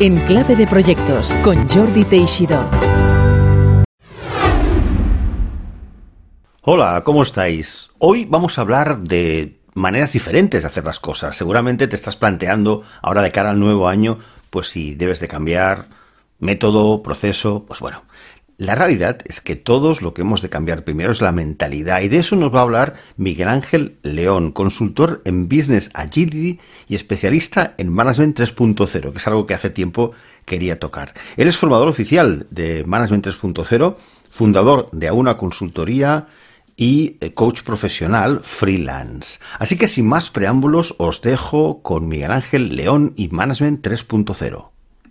En Clave de Proyectos, con Jordi Teixidó. Hola, ¿cómo estáis? Hoy vamos a hablar de maneras diferentes de hacer las cosas. Seguramente te estás planteando, ahora de cara al nuevo año, pues si debes de cambiar método, proceso, pues bueno. La realidad es que todos lo que hemos de cambiar primero es la mentalidad, y de eso nos va a hablar Miguel Ángel León, consultor en Business Agility y especialista en Management 3.0, que es algo que hace tiempo quería tocar. Él es formador oficial de Management 3.0, fundador de Auna Consultoría y coach profesional freelance. Así que sin más preámbulos os dejo con Miguel Ángel León y Management 3.0.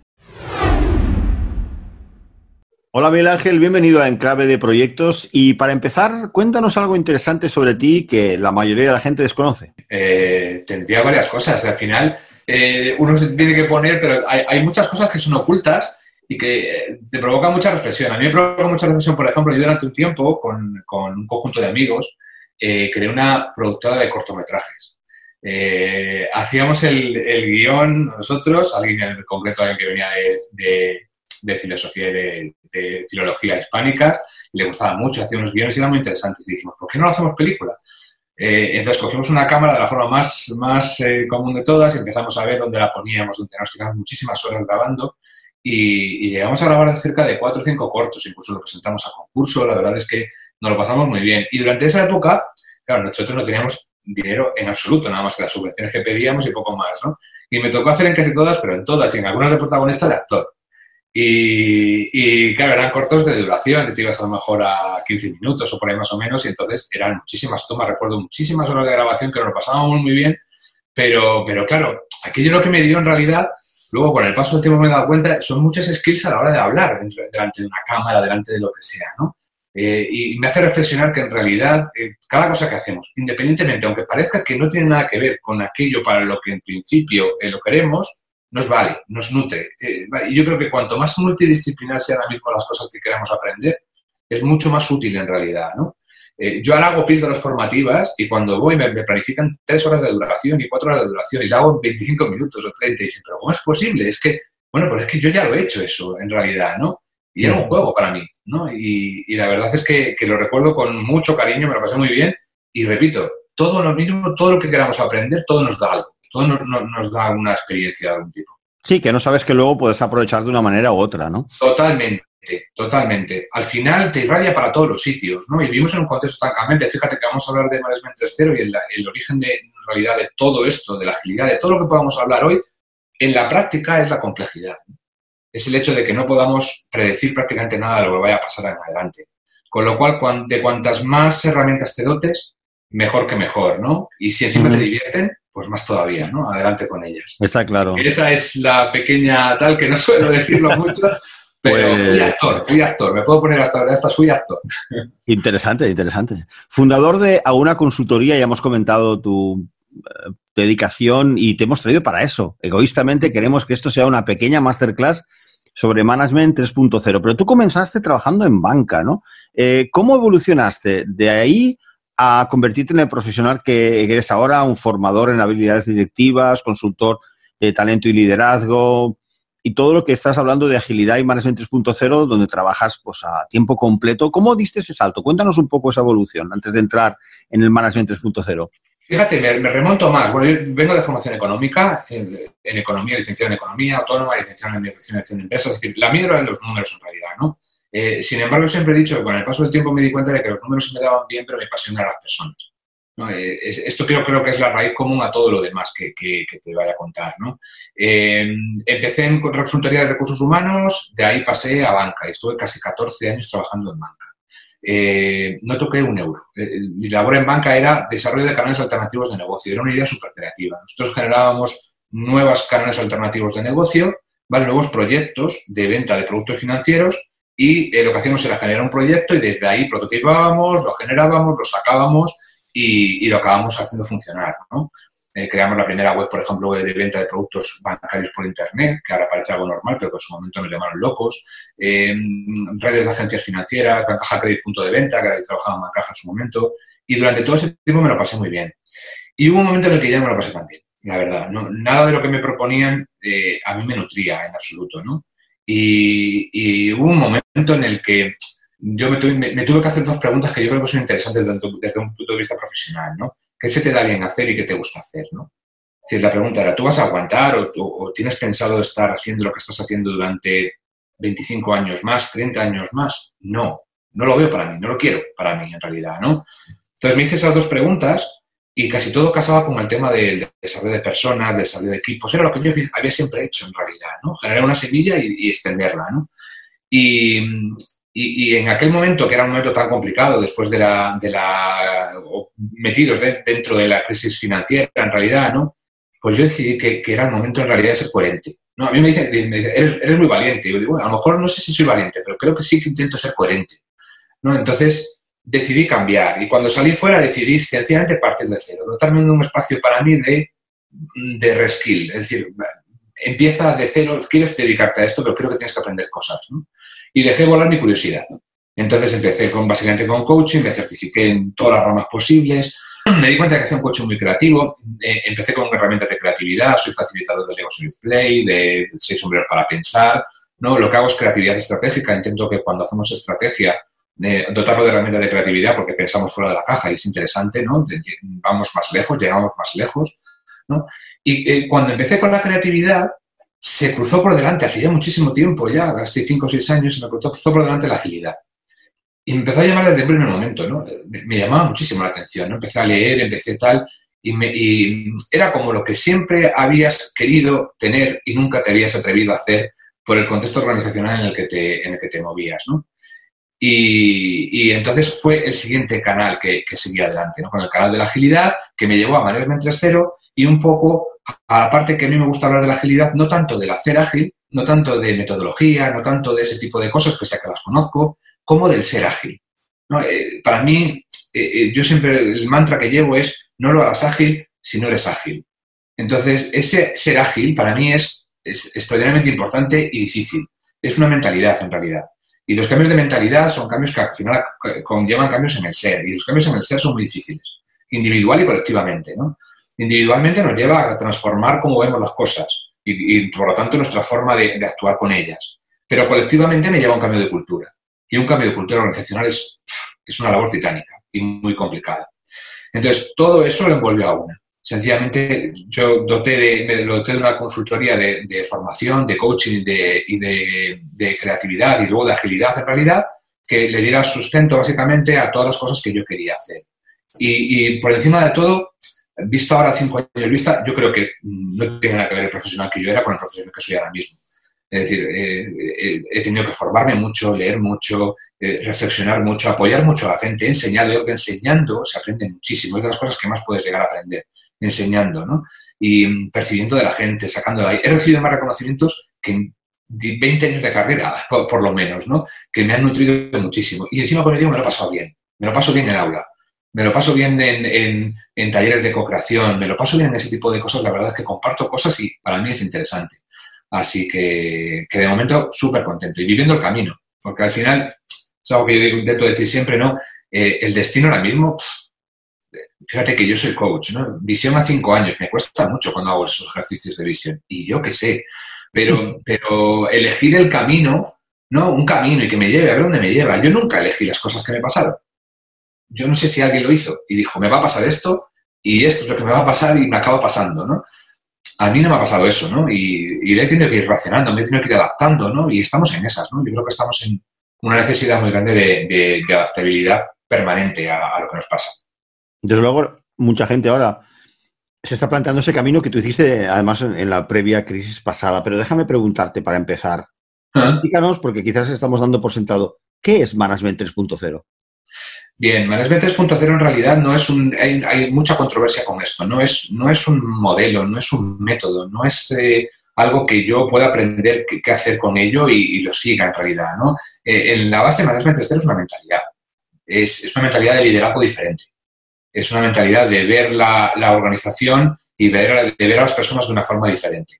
Hola Miguel Ángel, bienvenido a Enclave de Proyectos, y para empezar, cuéntanos algo interesante sobre ti que la mayoría de la gente desconoce. Tendría varias cosas. Al final uno se tiene que poner, pero hay muchas cosas que son ocultas y que te provocan mucha reflexión. A mí me provoca mucha reflexión, por ejemplo, yo durante un tiempo con un conjunto de amigos creé una productora de cortometrajes. Hacíamos el guión nosotros, alguien en concreto, alguien que venía de filosofía y de filología hispánicas, y le gustaba mucho, hacía unos guiones y eran muy interesantes. Y dijimos, ¿por qué no lo hacemos película? Entonces cogimos una cámara de la forma más común de todas y empezamos a ver dónde la poníamos, donde nos tiramos muchísimas horas grabando, y llegamos a grabar cerca de 4 o 5 cortos, incluso lo presentamos a concurso. La verdad es que nos lo pasamos muy bien. Y durante esa época, claro, nosotros no teníamos dinero en absoluto, nada más que las subvenciones que pedíamos y poco más, ¿no? Y me tocó hacer en casi todas, pero en todas, y en algunas de protagonista de actor. Y claro, eran cortos de duración, que te ibas a lo mejor a 15 minutos o por ahí más o menos, y entonces eran muchísimas tomas, recuerdo muchísimas horas de grabación que nos lo pasábamos muy bien, pero claro, aquello lo que me dio en realidad, luego con el paso del tiempo me he dado cuenta, son muchas skills a la hora de hablar delante de una cámara, delante de lo que sea, ¿no? Y me hace reflexionar que en realidad cada cosa que hacemos, independientemente, aunque parezca que no tiene nada que ver con aquello para lo que en principio lo queremos, nos vale, nos nutre. Y yo creo que cuanto más multidisciplinar sean ahora mismo las cosas que queramos aprender, es mucho más útil en realidad, ¿no? Yo ahora hago píldoras formativas y cuando voy me planifican 3 horas de duración y 4 horas de duración y la hago en 25 minutos o 30 y dicen, pero ¿cómo es posible? Es que, bueno, pues es que yo ya lo he hecho eso en realidad, ¿no? Y era un juego para mí, ¿no? Y la verdad es que lo recuerdo con mucho cariño, me lo pasé muy bien y repito, todo lo mismo, todo lo que queramos aprender, todo nos da algo. Todo nos da una experiencia de algún tipo. Sí, que no sabes que luego puedes aprovechar de una manera u otra, ¿no? Totalmente. Al final te irradia para todos los sitios, ¿no? Y vivimos en un contexto tan cambiante. Fíjate que vamos a hablar de Management 3.0 y el origen en realidad de todo esto, de la agilidad, de todo lo que podamos hablar hoy, en la práctica es la complejidad. Es el hecho de que no podamos predecir prácticamente nada de lo que vaya a pasar en adelante. Con lo cual, de cuantas más herramientas te dotes, mejor que mejor, ¿no? Y si encima te divierten, pues más todavía, ¿no? Adelante con ellas. Está claro. Esa es la pequeña tal, que no suelo decirlo mucho, pero fui actor. Me puedo poner hasta fui actor. Interesante. Fundador de Auna Consultoría, ya hemos comentado tu dedicación y te hemos traído para eso. Egoístamente queremos que esto sea una pequeña masterclass sobre Management 3.0. Pero tú comenzaste trabajando en banca, ¿no? ¿Cómo evolucionaste de ahí a convertirte en el profesional que eres ahora, un formador en habilidades directivas, consultor de talento y liderazgo, y todo lo que estás hablando de agilidad y Management 3.0, donde trabajas pues a tiempo completo? ¿Cómo diste ese salto? Cuéntanos un poco esa evolución antes de entrar en el Management 3.0. Fíjate, me remonto más. Bueno, yo vengo de formación económica, en economía, licenciado en economía autónoma, licenciado en administración y acción de empresas. Es decir, la mía eran los números en realidad, ¿no? Sin embargo, siempre he dicho que con el paso del tiempo me di cuenta de que los números se me daban bien, pero mi pasión era las personas, ¿no? Esto creo que es la raíz común a todo lo demás que te vaya a contar, ¿no? Empecé en consultoría de recursos humanos, de ahí pasé a banca y estuve casi 14 años trabajando en banca. No toqué un euro. Mi labor en banca era desarrollo de canales alternativos de negocio. Era una idea súper creativa. Nosotros generábamos nuevos canales alternativos de negocio, ¿vale? Nuevos proyectos de venta de productos financieros. Y lo que hacíamos era generar un proyecto y desde ahí prototipábamos, lo generábamos, lo sacábamos y lo acabamos haciendo funcionar, ¿no? Creamos la primera web, por ejemplo, de venta de productos bancarios por Internet, que ahora parece algo normal, pero que en su momento nos llamaron locos. Redes de agencias financieras, Bancaja Credit Punto de Venta, que trabajaba en Bancaja en su momento. Y durante todo ese tiempo me lo pasé muy bien. Y hubo un momento en el que ya no me lo pasé tan bien. la verdad. No, nada de lo que me proponían a mí me nutría en absoluto, ¿no? Y hubo un momento en el que yo me tuve que hacer dos preguntas que yo creo que son interesantes desde un punto de vista profesional, ¿no? ¿Qué se te da bien hacer y qué te gusta hacer, ¿no? Es decir, la pregunta era, ¿tú vas a aguantar o tienes pensado estar haciendo lo que estás haciendo durante 25 años más, 30 años más? No, no lo veo para mí, no lo quiero para mí en realidad, ¿no? Entonces me hice esas dos preguntas y casi todo casaba con el tema del desarrollo de personas, del desarrollo de equipos. Era lo que yo había siempre hecho en realidad, ¿no? Generar una semilla y extenderla, ¿no? Y en aquel momento, que era un momento tan complicado, después metidos dentro de la crisis financiera, en realidad, ¿no? Pues yo decidí que era el momento en realidad de ser coherente. ¿No? A mí me dice eres muy valiente. Y yo digo, bueno, a lo mejor no sé si soy valiente, pero creo que sí que intento ser coherente, ¿no? Entonces decidí cambiar. Y cuando salí fuera decidí sencillamente partir de cero, dotarme de un espacio para mí de reskill. Es decir, empieza de cero, quieres dedicarte a esto, pero creo que tienes que aprender cosas, ¿no? Y dejé volar mi curiosidad. Entonces empecé básicamente con coaching, me certifiqué en todas las ramas posibles. Me di cuenta de que hacía un coaching muy creativo. Empecé con herramientas de creatividad, soy facilitador de Lego Play, de 6 sombreros para pensar, ¿no? Lo que hago es creatividad estratégica. Intento que cuando hacemos estrategia, dotarlo de herramientas de creatividad porque pensamos fuera de la caja y es interesante, ¿no? Vamos más lejos, llegamos más lejos, ¿no? Y cuando empecé con la creatividad, se cruzó por delante, hacía muchísimo tiempo ya, casi 5 o 6 años, se me cruzó por delante la agilidad. Y me empezó a llamar desde el primer momento, ¿no? Me llamaba muchísimo la atención, ¿no? Empecé a leer, empecé tal, y era como lo que siempre habías querido tener y nunca te habías atrevido a hacer por el contexto organizacional en el que te movías, ¿no? Y entonces fue el siguiente canal que seguía adelante, ¿no? Con el canal de la agilidad, que me llevó a Management 3.0 y un poco a la parte que a mí me gusta hablar de la agilidad, no tanto del hacer ágil, no tanto de metodología, no tanto de ese tipo de cosas, pese a que las conozco, como del ser ágil, ¿no? Para mí, yo siempre el mantra que llevo es no lo hagas ágil si no eres ágil. Entonces, ese ser ágil para mí es extraordinariamente importante y difícil. Es una mentalidad, en realidad. Y los cambios de mentalidad son cambios que al final conllevan cambios en el ser. Y los cambios en el ser son muy difíciles, individual y colectivamente, ¿no? Individualmente nos lleva a transformar cómo vemos las cosas y por lo tanto, nuestra forma de actuar con ellas. Pero colectivamente me lleva a un cambio de cultura. Y un cambio de cultura organizacional es una labor titánica y muy complicada. Entonces, todo eso lo envolvió a una. Sencillamente, yo me doté de una consultoría de formación, de coaching y de creatividad y luego de agilidad, en realidad, que le diera sustento, básicamente, a todas las cosas que yo quería hacer. Y por encima de todo, visto ahora 5 años vista, yo creo que no tiene nada que ver el profesional que yo era con el profesional que soy ahora mismo. Es decir, he tenido que formarme mucho, leer mucho, reflexionar mucho, apoyar mucho a la gente, enseñando se aprende muchísimo. Es de las cosas que más puedes llegar a aprender, enseñando, ¿no? Y percibiendo de la gente, sacándola ahí. He recibido más reconocimientos que en 20 años de carrera, por lo menos, ¿no? Que me han nutrido muchísimo. Y encima con ello me lo he pasado bien. Me lo paso bien en aula. Me lo paso bien en talleres de co-creación. Me lo paso bien en ese tipo de cosas. La verdad es que comparto cosas y para mí es interesante. Así que de momento súper contento y viviendo el camino, porque al final es algo que yo intento decir siempre, ¿no? El destino ahora mismo, fíjate que yo soy coach, ¿no? Visión a 5 años, me cuesta mucho cuando hago esos ejercicios de visión y yo qué sé, pero elegir el camino, ¿no? Un camino y que me lleve a ver dónde me lleva. Yo nunca elegí las cosas que me pasaron. Yo no sé si alguien lo hizo y dijo, me va a pasar esto y esto es lo que me va a pasar y me acaba pasando, ¿no? A mí no me ha pasado eso, ¿no? Y le he tenido que ir racionando, me he tenido que ir adaptando, ¿no? Y estamos en esas, ¿no? Yo creo que estamos en una necesidad muy grande de adaptabilidad permanente a lo que nos pasa. Desde luego, mucha gente ahora se está planteando ese camino que tú hiciste, además, en la previa crisis pasada. Pero déjame preguntarte, para empezar, explícanos, porque quizás estamos dando por sentado, ¿qué es Management 3.0? Bien, Management 3.0 en realidad no es hay mucha controversia con esto, no es un modelo, no es un método, no es algo que yo pueda aprender qué hacer con ello y lo siga en realidad, ¿no? En la base de Management 3.0 es una mentalidad, es una mentalidad de liderazgo diferente, es una mentalidad de ver la organización y de ver a las personas de una forma diferente.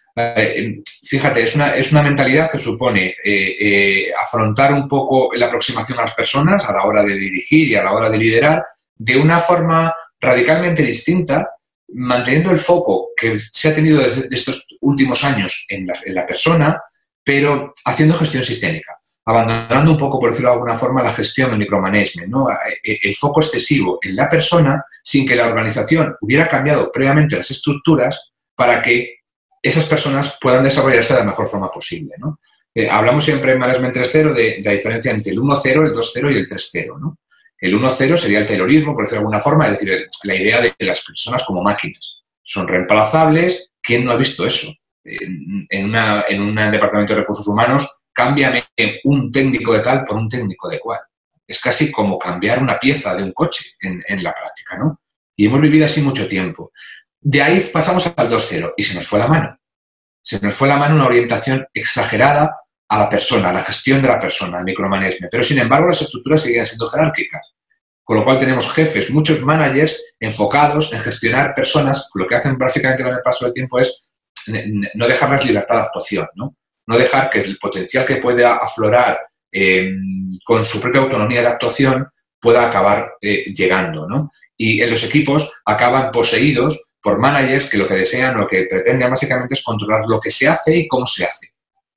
Fíjate, es una mentalidad que supone afrontar un poco la aproximación a las personas a la hora de dirigir y a la hora de liderar de una forma radicalmente distinta manteniendo el foco que se ha tenido desde estos últimos años en la persona, pero haciendo gestión sistémica, abandonando un poco, por decirlo de alguna forma, la gestión, el micromanagement, ¿no? El foco excesivo en la persona sin que la organización hubiera cambiado previamente las estructuras para que esas personas puedan desarrollarse de la mejor forma posible, ¿no? Hablamos siempre en Management 3.0 de la diferencia entre el 1.0, el 2.0 y el 3.0, ¿no? El 1.0 sería el Taylorismo, por decirlo de alguna forma, es decir, la idea de las personas como máquinas. Son reemplazables. ¿Quién no ha visto eso? En un departamento de recursos humanos, cámbiame un técnico de tal por un técnico de cual. Es casi como cambiar una pieza de un coche en la práctica, ¿no? Y hemos vivido así mucho tiempo. De ahí pasamos al 2.0 y se nos fue la mano. Se nos fue la mano una orientación exagerada a la persona, a la gestión de la persona, al micromanagement. Pero, sin embargo, las estructuras seguían siendo jerárquicas. Con lo cual tenemos jefes, muchos managers enfocados en gestionar personas. Lo que hacen básicamente con el paso del tiempo es no dejarles libertad de actuación, ¿no? No dejar que el potencial que pueda aflorar con su propia autonomía de actuación pueda acabar llegando, ¿no? Y en los equipos acaban poseídos por managers que lo que desean o lo que pretenden básicamente es controlar lo que se hace y cómo se hace.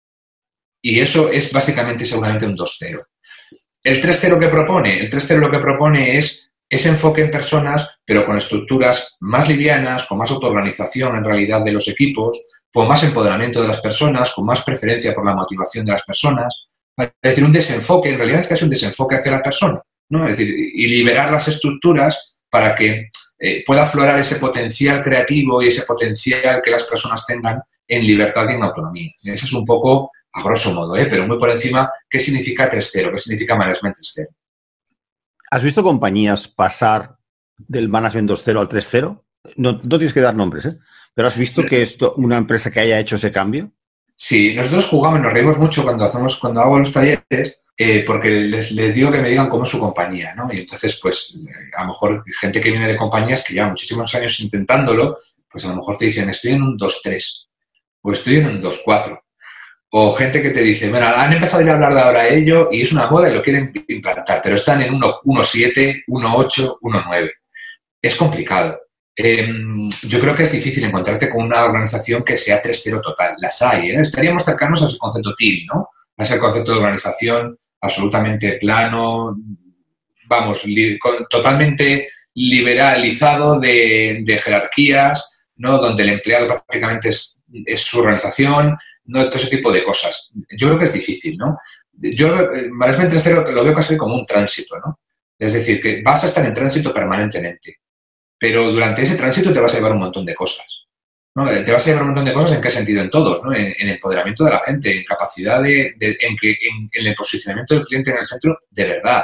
Y eso es básicamente seguramente un 2.0. El 3.0 que propone, lo que propone es ese enfoque en personas, pero con estructuras más livianas, con más autoorganización en realidad de los equipos, con más empoderamiento de las personas, con más preferencia por la motivación de las personas. Es decir, un desenfoque, en realidad es casi un desenfoque hacia la persona, ¿no? Es decir, y liberar las estructuras para que pueda aflorar ese potencial creativo y ese potencial que las personas tengan en libertad y en autonomía. Ese es un poco, a grosso modo, pero muy por encima, ¿qué significa 3.0? ¿Qué significa Management 3.0? ¿Has visto compañías pasar del Management 2.0 al 3.0? No tienes que dar nombres, pero ¿has visto que una empresa que haya hecho ese cambio? Sí, nosotros jugamos, nos reímos mucho cuando hago los talleres, porque les digo que me digan cómo es su compañía, ¿no? Y entonces, pues, a lo mejor gente que viene de compañías que lleva muchísimos años intentándolo, pues a lo mejor te dicen, estoy en un 2.3 o estoy en un 2.4. O gente que te dice, bueno, han empezado a ir a hablar de ahora ello y es una moda y lo quieren implantar, pero están en 1.7, 1.8, 1.9. Es complicado. Yo creo que es difícil encontrarte con una organización que sea 3.0 total. Las hay, Estaríamos cercanos a ese concepto TEAM, ¿no? A ese concepto de organización absolutamente plano, vamos, totalmente liberalizado de jerarquías, ¿no? Donde el empleado prácticamente es su organización, ¿no? Todo ese tipo de cosas. Yo creo que es difícil, ¿no? Yo, Management 3.0 lo veo casi como un tránsito, ¿no? Es decir, que vas a estar en tránsito permanentemente, pero durante ese tránsito te vas a llevar un montón de cosas, ¿no? Te vas a llevar un montón de cosas, ¿en qué sentido? En todos, ¿no? En empoderamiento de la gente, en capacidad en el posicionamiento del cliente en el centro de verdad,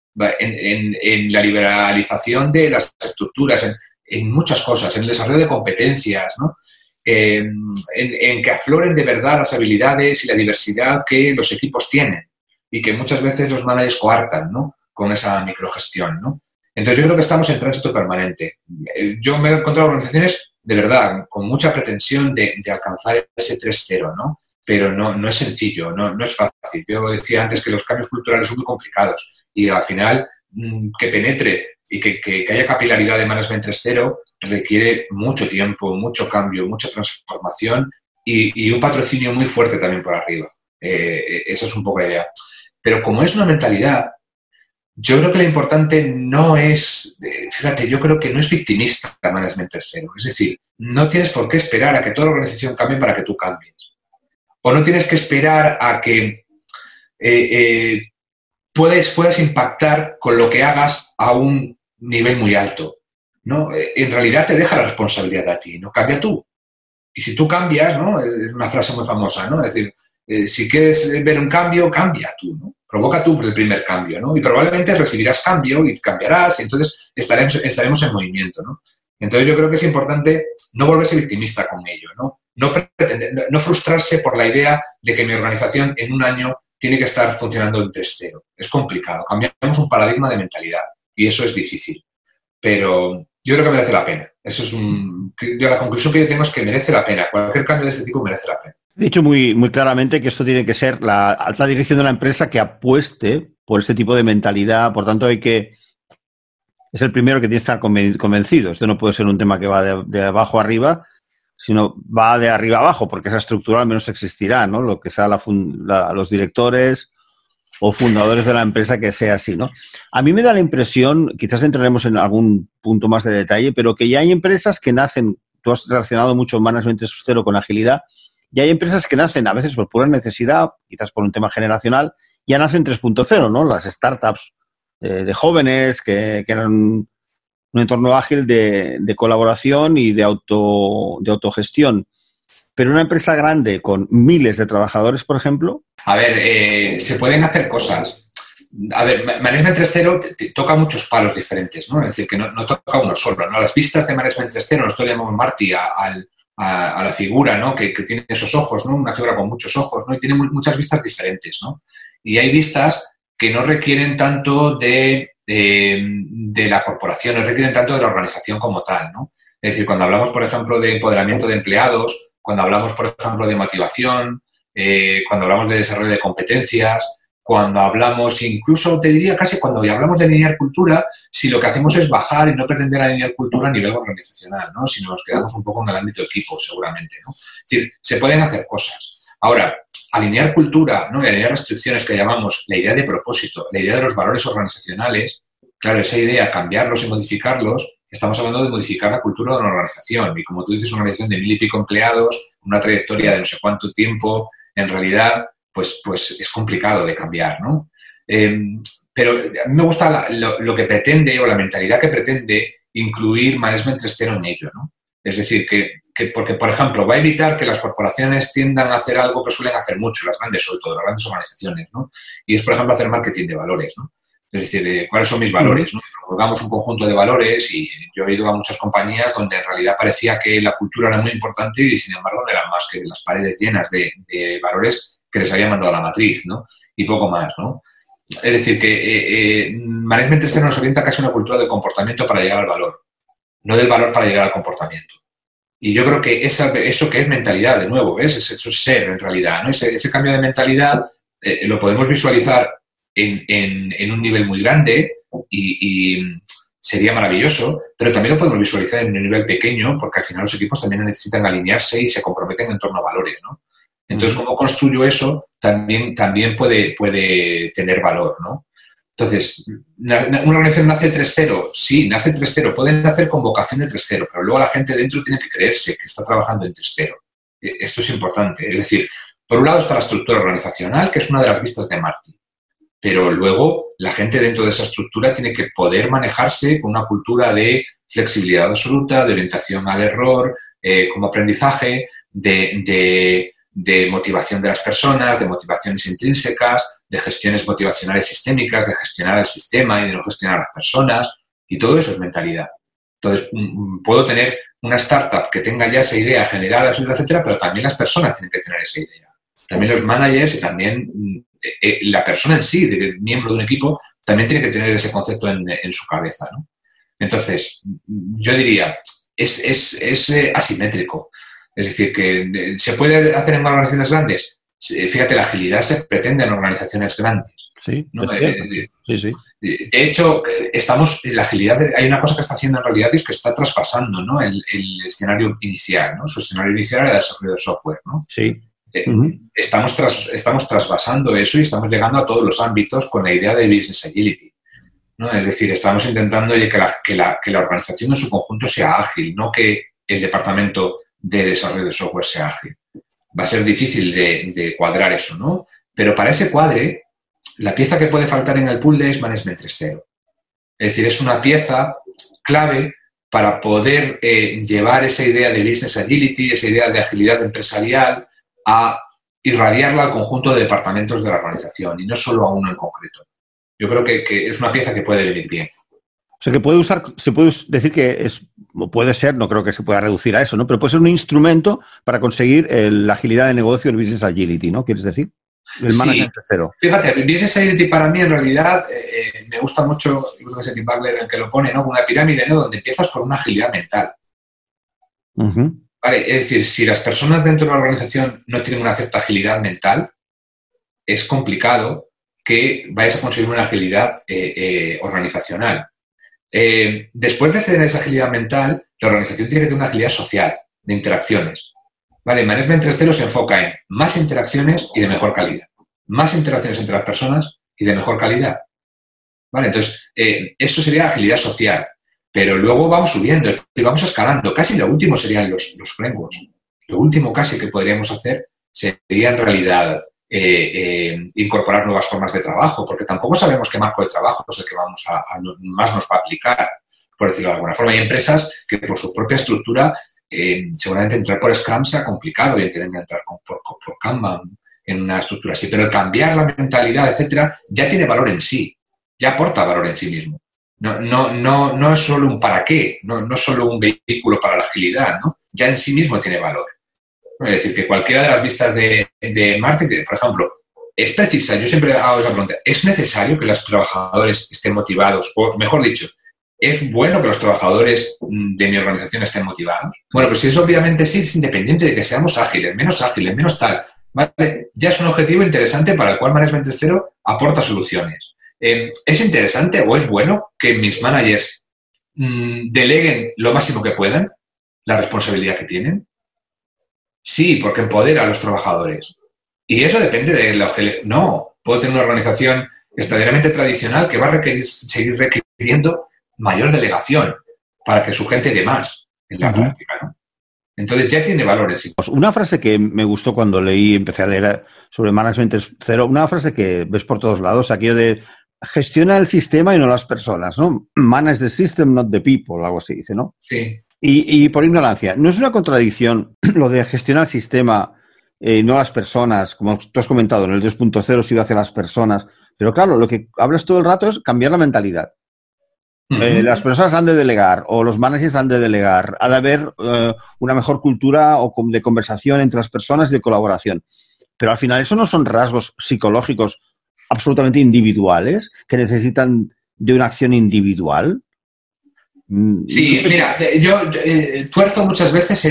en la liberalización de las estructuras, en muchas cosas, en el desarrollo de competencias, ¿no? En que afloren de verdad las habilidades y la diversidad que los equipos tienen y que muchas veces los managers coartan, ¿no? Con esa microgestión, ¿no? Entonces yo creo que estamos en tránsito permanente. Yo me he encontrado organizaciones de verdad con mucha pretensión de alcanzar ese 3.0, ¿no? Pero no es sencillo, no es fácil. Yo decía antes que los cambios culturales son muy complicados y al final que penetre y que haya capilaridad de Management 3.0 requiere mucho tiempo, mucho cambio, mucha transformación y un patrocinio muy fuerte también por arriba. Esa es un poco la idea. Pero como es una mentalidad, yo creo que lo importante no es, fíjate, yo creo que no es victimista el Management 3.0. Es decir, no tienes por qué esperar a que toda la organización cambie para que tú cambies. O no tienes que esperar a que puedas impactar con lo que hagas a un nivel muy alto, ¿no? En realidad te deja la responsabilidad a ti, ¿no? Cambia tú. Y si tú cambias, ¿no? Es una frase muy famosa, ¿no? Es decir, si quieres ver un cambio, cambia tú, ¿no? Provoca tú el primer cambio, ¿no? Y probablemente recibirás cambio y cambiarás y entonces estaremos en movimiento, ¿no? Entonces yo creo que es importante no volverse victimista con ello, ¿no? No frustrarse por la idea de que mi organización en un año tiene que estar funcionando en 3.0. Es complicado. Cambiamos un paradigma de mentalidad y eso es difícil. Pero yo creo que merece la pena. La conclusión que yo tengo es que merece la pena. Cualquier cambio de este tipo merece la pena. He dicho muy, muy claramente que esto tiene que ser la alta dirección de la empresa que apueste por este tipo de mentalidad. Por tanto, hay que es el primero que tiene que estar convencido. Esto no puede ser un tema que va de abajo arriba, sino va de arriba abajo, porque esa estructura al menos existirá, ¿no? Lo que sea los directores o fundadores de la empresa, que sea así, ¿no? A mí me da la impresión, quizás entraremos en algún punto más de detalle, pero que ya hay empresas que nacen, tú has relacionado mucho Management 3.0 con agilidad, y hay empresas que nacen a veces por pura necesidad, quizás por un tema generacional, ya nacen 3.0, ¿no? Las startups de jóvenes que eran un entorno ágil de colaboración y de autogestión. Pero una empresa grande con miles de trabajadores, por ejemplo... A ver, se pueden hacer cosas. A ver, Management 3.0 toca muchos palos diferentes, ¿no? Es decir, que no toca uno solo, ¿no? Las vistas de Management 3.0, nosotros llamamos Marty a la figura, ¿no? Que tiene esos ojos, ¿no? Una figura con muchos ojos, ¿no? Y tiene muchas vistas diferentes, ¿no? Y hay vistas que no requieren tanto de la corporación, no requieren tanto de la organización como tal, ¿no? Es decir, cuando hablamos, por ejemplo, de empoderamiento de empleados, cuando hablamos, por ejemplo, de motivación, cuando hablamos de desarrollo de competencias, cuando hablamos, incluso te diría casi cuando hablamos de alinear cultura, si lo que hacemos es bajar y no pretender alinear cultura a nivel organizacional, ¿no? Si nos quedamos un poco en el ámbito equipo, seguramente, ¿no? Es decir, se pueden hacer cosas. Ahora, alinear cultura, ¿no? Y alinear restricciones que llamamos la idea de propósito, la idea de los valores organizacionales, claro, esa idea, cambiarlos y modificarlos, estamos hablando de modificar la cultura de una organización. Y como tú dices, una organización de 1.000 y pico empleados, una trayectoria de no sé cuánto tiempo, en realidad, pues es complicado de cambiar, ¿no? Pero a mí me gusta lo que pretende, o la mentalidad que pretende incluir Management 3.0 en ello, ¿no? Es decir, porque, por ejemplo, va a evitar que las corporaciones tiendan a hacer algo que suelen hacer mucho, las grandes, sobre todo, las grandes organizaciones, ¿no? Y es, por ejemplo, hacer marketing de valores, ¿no? Es decir, ¿cuáles son mis valores, ¿no? Promulgamos un conjunto de valores y yo he ido a muchas compañías donde en realidad parecía que la cultura era muy importante y, sin embargo, no eran más que las paredes llenas de valores que les había mandado la matriz, ¿no? Y poco más, ¿no? Es decir, que Management 3.0 nos orienta casi a una cultura de comportamiento para llegar al valor, no del valor para llegar al comportamiento. Y yo creo que eso que es mentalidad, de nuevo, ¿ves? Eso es ser, en realidad, ¿no? Ese cambio de mentalidad lo podemos visualizar en un nivel muy grande y sería maravilloso, pero también lo podemos visualizar en un nivel pequeño, porque al final los equipos también necesitan alinearse y se comprometen en torno a valores, ¿no? Entonces, ¿cómo construyo eso? También puede tener valor, ¿no? Entonces, ¿una organización nace 3.0? Sí, nace 3.0. Pueden nacer con vocación de 3.0, pero luego la gente dentro tiene que creerse que está trabajando en 3.0. Esto es importante. Es decir, por un lado está la estructura organizacional, que es una de las vistas de Marty. Pero luego la gente dentro de esa estructura tiene que poder manejarse con una cultura de flexibilidad absoluta, de orientación al error, como aprendizaje, de motivación de las personas, de motivaciones intrínsecas, de gestiones motivacionales sistémicas, de gestionar el sistema y de no gestionar a las personas, y todo eso es mentalidad. Entonces, puedo tener una startup que tenga ya esa idea generada, etcétera, pero también las personas tienen que tener esa idea. También los managers y también la persona en sí, miembro de un equipo, también tiene que tener ese concepto en su cabeza, ¿no? Entonces, yo diría, es asimétrico. Es decir, que se puede hacer en organizaciones grandes. Fíjate, la agilidad se pretende en organizaciones grandes. Sí, ¿no? Sí. De hecho, la agilidad, hay una cosa que está haciendo en realidad y es que está traspasando, ¿no? el escenario inicial, ¿no? Su escenario inicial era el desarrollo de software, ¿no? Sí. Estamos trasvasando eso y estamos llegando a todos los ámbitos con la idea de business agility, ¿no? Es decir, estamos intentando que la organización en su conjunto sea ágil, no que el departamento de desarrollo de software sea ágil. Va a ser difícil de cuadrar eso, ¿no? Pero para ese cuadre, la pieza que puede faltar en el puzzle es Management 3.0. Es decir, es una pieza clave para poder llevar esa idea de business agility, esa idea de agilidad empresarial, a irradiarla al conjunto de departamentos de la organización y no solo a uno en concreto. Yo creo que es una pieza que puede venir bien. O sea, que se puede decir que puede ser, no creo que se pueda reducir a eso, ¿no? Pero puede ser un instrumento para conseguir la agilidad de negocio, el business agility, ¿no? ¿Quieres decir? El management 3.0. Fíjate, el business agility para mí en realidad me gusta mucho, yo creo que es Tim Butler el que lo pone, ¿no? Una pirámide, ¿no? Donde empiezas por una agilidad mental. Uh-huh. Vale, es decir, si las personas dentro de la organización no tienen una cierta agilidad mental, es complicado que vayas a conseguir una agilidad organizacional. Después de tener esa agilidad mental, la organización tiene que tener una agilidad social, de interacciones. ¿Vale? Management 3.0 se enfoca en más interacciones y de mejor calidad. Más interacciones entre las personas y de mejor calidad. ¿Vale? Entonces, eso sería agilidad social. Pero luego vamos subiendo, es decir, vamos escalando. Casi lo último serían los frameworks. Lo último casi que podríamos hacer sería en realidad incorporar nuevas formas de trabajo, porque tampoco sabemos qué marco de trabajo es el que más nos va a aplicar, por decirlo de alguna forma. Hay empresas que por su propia estructura, seguramente entrar por Scrum sea complicado y tienen que entrar por Kanban en una estructura así, pero el cambiar la mentalidad, etcétera, ya tiene valor en sí, ya aporta valor en sí mismo. No es solo un para qué, no es solo un vehículo para la agilidad, ¿no? Ya en sí mismo tiene valor. Es decir, que cualquiera de las vistas de marketing, por ejemplo, es precisa, yo siempre hago esa pregunta, ¿es necesario que los trabajadores estén motivados? O, mejor dicho, ¿es bueno que los trabajadores de mi organización estén motivados? Bueno, pues eso obviamente sí, es independiente de que seamos ágiles, menos tal, ¿vale? Ya es un objetivo interesante para el cual Management 3.0 aporta soluciones. ¿Es interesante o es bueno que mis managers deleguen lo máximo que puedan la responsabilidad que tienen? Sí, porque empodera a los trabajadores. Y eso depende de lo que... No, puedo tener una organización extraordinariamente tradicional que va a seguir requiriendo mayor delegación para que su gente dé más en la práctica, ¿no? Entonces ya tiene valor en sí. Una frase que me gustó cuando empecé a leer sobre Management 3.0, una frase que ves por todos lados, aquello de gestiona el sistema y no las personas, ¿no? Manage the system, not the people, algo así dice, ¿no? Sí. Y por ignorancia, ¿no es una contradicción lo de gestionar el sistema, no las personas? Como tú has comentado, en el 2.0 se iba hacia las personas, pero claro, lo que hablas todo el rato es cambiar la mentalidad. Las personas han de delegar o los managers han de delegar. Ha de haber una mejor cultura de conversación entre las personas y de colaboración. Pero al final eso no son rasgos psicológicos absolutamente individuales que necesitan de una acción individual. Sí, mira, yo tuerzo muchas veces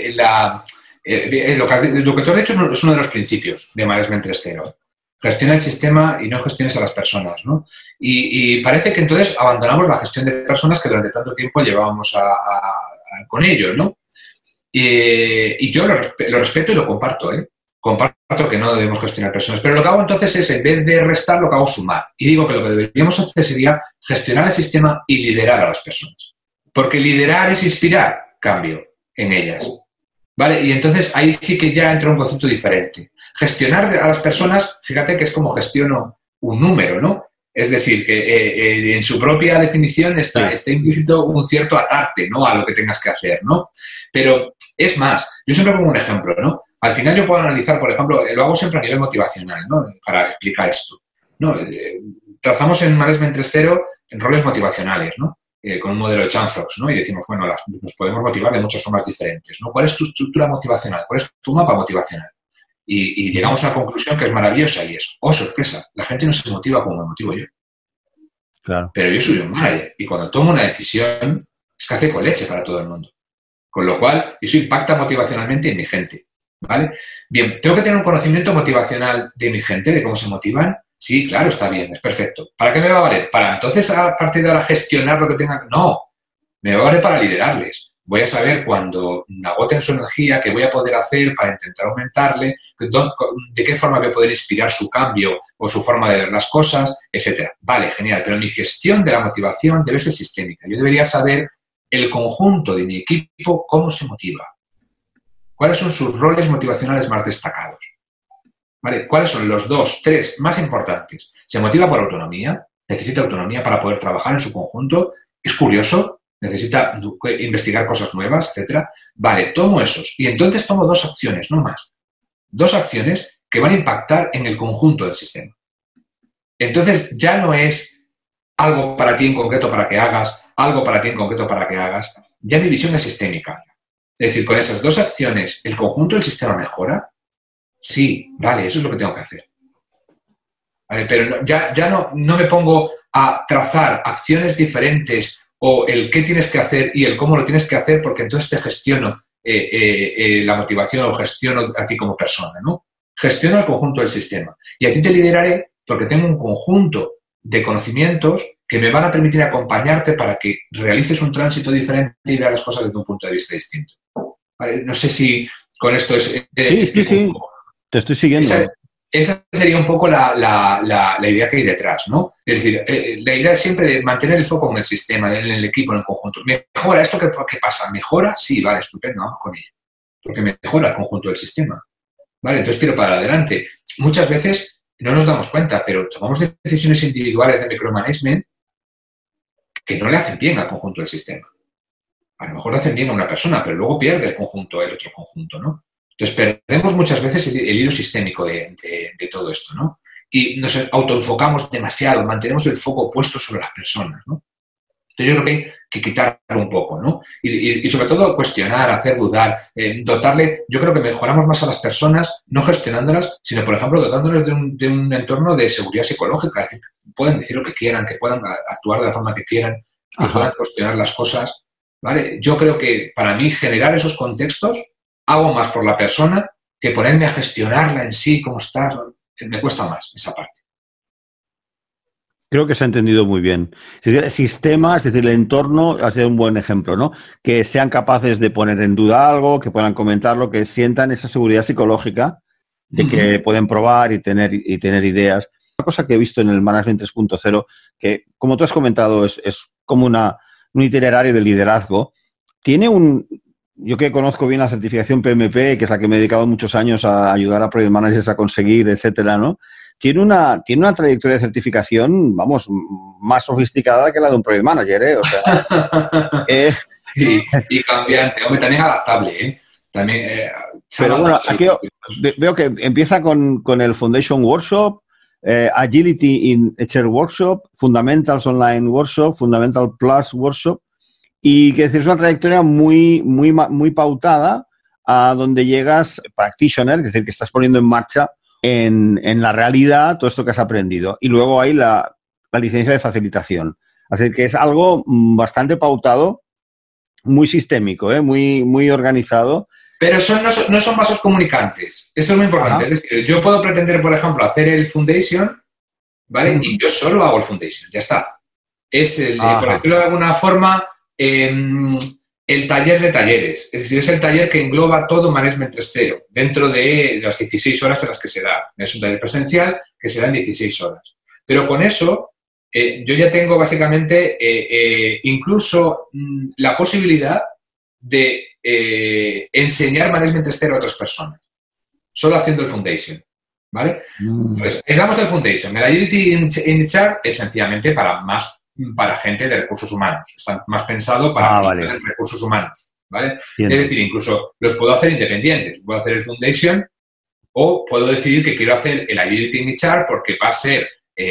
lo que tú has dicho es uno de los principios de Management 3.0. Gestiona el sistema y no gestiones a las personas, ¿no? Y parece que entonces abandonamos la gestión de personas que durante tanto tiempo llevábamos con ellos, ¿no? Y yo lo respeto y lo comparto, ¿eh? Comparto que no debemos gestionar personas, pero lo que hago entonces es, en vez de restar, lo que hago es sumar. Y digo que lo que deberíamos hacer sería gestionar el sistema y liderar a las personas. Porque liderar es inspirar cambio en ellas, ¿vale? Y entonces ahí sí que ya entra un concepto diferente. Gestionar a las personas, fíjate que es como gestiono un número, ¿no? Es decir, que en su propia definición está implícito un cierto atarte, ¿no? A lo que tengas que hacer, ¿no? Pero es más, yo siempre pongo un ejemplo, ¿no? Al final yo puedo analizar, por ejemplo, lo hago siempre a nivel motivacional, ¿no? Para explicar esto, ¿no? Trazamos en Management 3.0 en roles motivacionales, ¿no? Con un modelo de Chanfrocks, ¿no? Y decimos, bueno, nos podemos motivar de muchas formas diferentes, ¿no? ¿Cuál es tu estructura motivacional? ¿Cuál es tu mapa motivacional? Y llegamos a una conclusión que es maravillosa y es, oh, sorpresa, la gente no se motiva como me motivo yo. Claro. Pero yo soy un manager y cuando tomo una decisión es café con leche para todo el mundo. Con lo cual, eso impacta motivacionalmente en mi gente, ¿vale? Bien, ¿tengo que tener un conocimiento motivacional de mi gente, de cómo se motivan? Sí, claro, está bien, es perfecto. ¿Para qué me va a valer? ¿Para entonces a partir de ahora gestionar lo que tengan? No, me va a valer para liderarles. Voy a saber cuando agoten su energía qué voy a poder hacer para intentar aumentarle, de qué forma voy a poder inspirar su cambio o su forma de ver las cosas, etcétera. Vale, genial, pero mi gestión de la motivación debe ser sistémica. Yo debería saber el conjunto de mi equipo cómo se motiva. ¿Cuáles son sus roles motivacionales más destacados? ¿Vale? ¿Cuáles son los 2, 3 más importantes? ¿Se motiva por autonomía? ¿Necesita autonomía para poder trabajar en su conjunto? ¿Es curioso? ¿Necesita investigar cosas nuevas, etcétera? Vale, tomo esos. Y entonces tomo 2 acciones, no más. 2 acciones que van a impactar en el conjunto del sistema. Entonces ya no es algo para ti en concreto para que hagas, algo para ti en concreto para que hagas. Ya mi visión es sistémica. Es decir, con esas 2 acciones, ¿el conjunto del sistema mejora? Sí, vale, eso es lo que tengo que hacer. Vale, pero ya no me pongo a trazar acciones diferentes o el qué tienes que hacer y el cómo lo tienes que hacer, porque entonces te gestiono la motivación o gestiono a ti como persona, ¿no? Gestiono el conjunto del sistema. Y a ti te lideraré porque tengo un conjunto de conocimientos que me van a permitir acompañarte para que realices un tránsito diferente y veas las cosas desde un punto de vista distinto. ¿Vale? No sé si con esto es... Sí. Te estoy siguiendo. Esa sería un poco la idea que hay detrás, ¿no? Es decir, la idea es siempre mantener el foco en el sistema, en el equipo, en el conjunto. ¿Mejora esto? ¿Qué pasa? ¿Mejora? Sí, vale, estupendo, vamos con ello. Porque mejora el conjunto del sistema. ¿Vale? Entonces tiro para adelante. Muchas veces no nos damos cuenta, pero tomamos decisiones individuales de micromanagement que no le hacen bien al conjunto del sistema. A lo mejor le hacen bien a una persona, pero luego pierde el conjunto, el otro conjunto, ¿no? Entonces perdemos muchas veces el hilo sistémico de todo esto, ¿no? Y nos autoenfocamos demasiado, mantenemos el foco puesto sobre las personas, ¿no? Entonces yo creo que hay que quitarlo un poco, ¿no? Y sobre todo cuestionar, hacer dudar, dotarle. Yo creo que mejoramos más a las personas no gestionándolas, sino, por ejemplo, dotándoles de un entorno de seguridad psicológica. Es decir, que pueden decir lo que quieran, que puedan actuar de la forma que quieran, que puedan cuestionar las cosas, ¿vale? Yo creo que para mí generar esos contextos hago más por la persona que ponerme a gestionarla en sí, cómo está. Me cuesta más esa parte. Creo que se ha entendido muy bien. El sistema, es decir, el entorno, ha sido un buen ejemplo, ¿no? Que sean capaces de poner en duda algo, que puedan comentarlo, que sientan esa seguridad psicológica de que pueden probar y tener ideas. Una cosa que he visto en el Management 3.0, que, como tú has comentado, es como un itinerario de liderazgo. Tiene yo que conozco bien la certificación PMP, que es la que me he dedicado muchos años a ayudar a project managers a conseguir, etcétera, ¿no? Tiene una trayectoria de certificación, vamos, más sofisticada que la de un project manager, ¿eh? O sea, y cambiante, hombre, también adaptable, ¿eh? También, pero bueno, aquí veo que empieza con el Foundation Workshop, Agility in HR Workshop, Fundamentals Online Workshop, Fundamental Plus Workshop, y que es una trayectoria muy pautada a donde llegas practitioner, es decir, que estás poniendo en marcha en la realidad todo esto que has aprendido. Y luego hay la licencia de facilitación. Así que es algo bastante pautado, muy sistémico, muy organizado. Pero no son vasos comunicantes. Eso es muy importante. Es decir, yo puedo pretender, por ejemplo, hacer el Foundation, ¿vale? Y yo solo hago el Foundation, ya está. Es por decirlo de alguna forma, el taller de talleres. Es decir, es el taller que engloba todo Management 3.0 dentro de las 16 horas en las que se da. Es un taller presencial que se da en 16 horas. Pero con eso, yo ya tengo básicamente incluso la posibilidad de enseñar Management 3.0 a otras personas, solo haciendo el Foundation, ¿vale? Pues, hablamos del Foundation. El Agility in HR es sencillamente para gente de recursos humanos. Está más pensado para recursos humanos, ¿vale? Bien. Es decir, incluso los puedo hacer independientes. Puedo hacer el Foundation o puedo decidir que quiero hacer el Agility in HR porque va a ser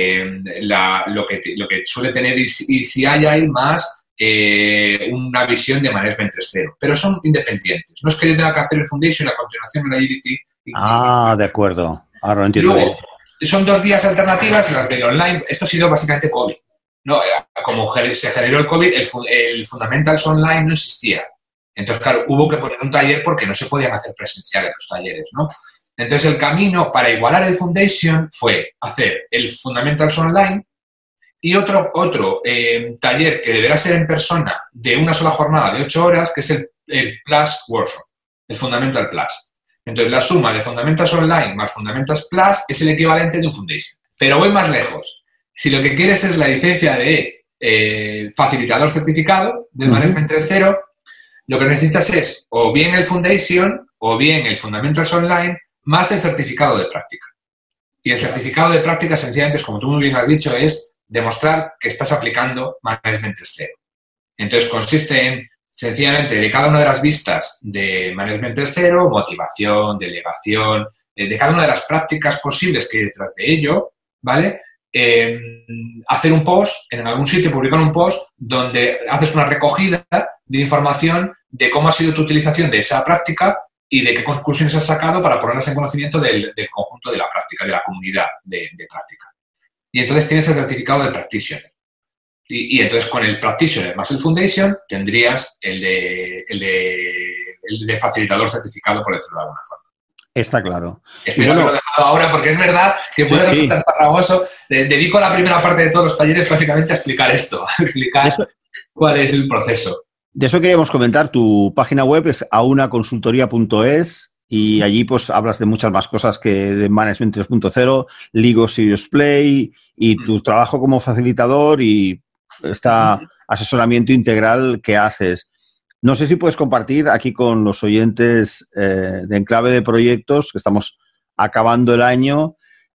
lo que suele tener ECI más una visión de Management 3.0. Pero son independientes. No es que yo tenga que hacer el Foundation y a continuación el Agility. De acuerdo. Ahora lo entiendo. Luego, son dos vías alternativas, las del online. Esto ha sido básicamente COVID. No, como se generó el COVID, el Fundamentals Online no existía. Entonces, claro, hubo que poner un taller porque no se podían hacer presenciales los talleres, ¿no? Entonces, el camino para igualar el Foundation fue hacer el Fundamentals Online y otro taller que deberá ser en persona de una sola jornada de 8 horas, que es el Plus Workshop, el Fundamental Plus. Entonces, la suma de Fundamentals Online más Fundamentals Plus es el equivalente de un Foundation. Pero voy más lejos. Si lo que quieres es la licencia de facilitador certificado del Management 3.0, lo que necesitas es o bien el Foundation o bien el Fundamentals Online más el certificado de práctica. Y el certificado de práctica, sencillamente, es, como tú muy bien has dicho, es demostrar que estás aplicando Management 3.0. Entonces, consiste en, sencillamente, de cada una de las vistas de Management 3.0, motivación, delegación, de cada una de las prácticas posibles que hay detrás de ello, ¿vale? Hacer un post, en algún sitio publicar un post donde haces una recogida de información de cómo ha sido tu utilización de esa práctica y de qué conclusiones has sacado para ponerlas en conocimiento del conjunto de la práctica, de la comunidad de práctica. Y entonces tienes el certificado de Practitioner. Y entonces con el Practitioner más el Foundation tendrías el de facilitador certificado, por decirlo de alguna forma. Está claro. Espero haberlo dejado ahora porque es verdad que puede resultar farragoso. Dedico la primera parte de todos los talleres básicamente a explicar esto, a explicar cuál es el proceso. De eso queríamos comentar. Tu página web es aunaconsultoría.es y allí pues hablas de muchas más cosas que de Management 3.0, Ligo Serious Play y tu trabajo como facilitador y asesoramiento integral que haces. No sé si puedes compartir aquí con los oyentes de Enclave de Proyectos, que estamos acabando el año,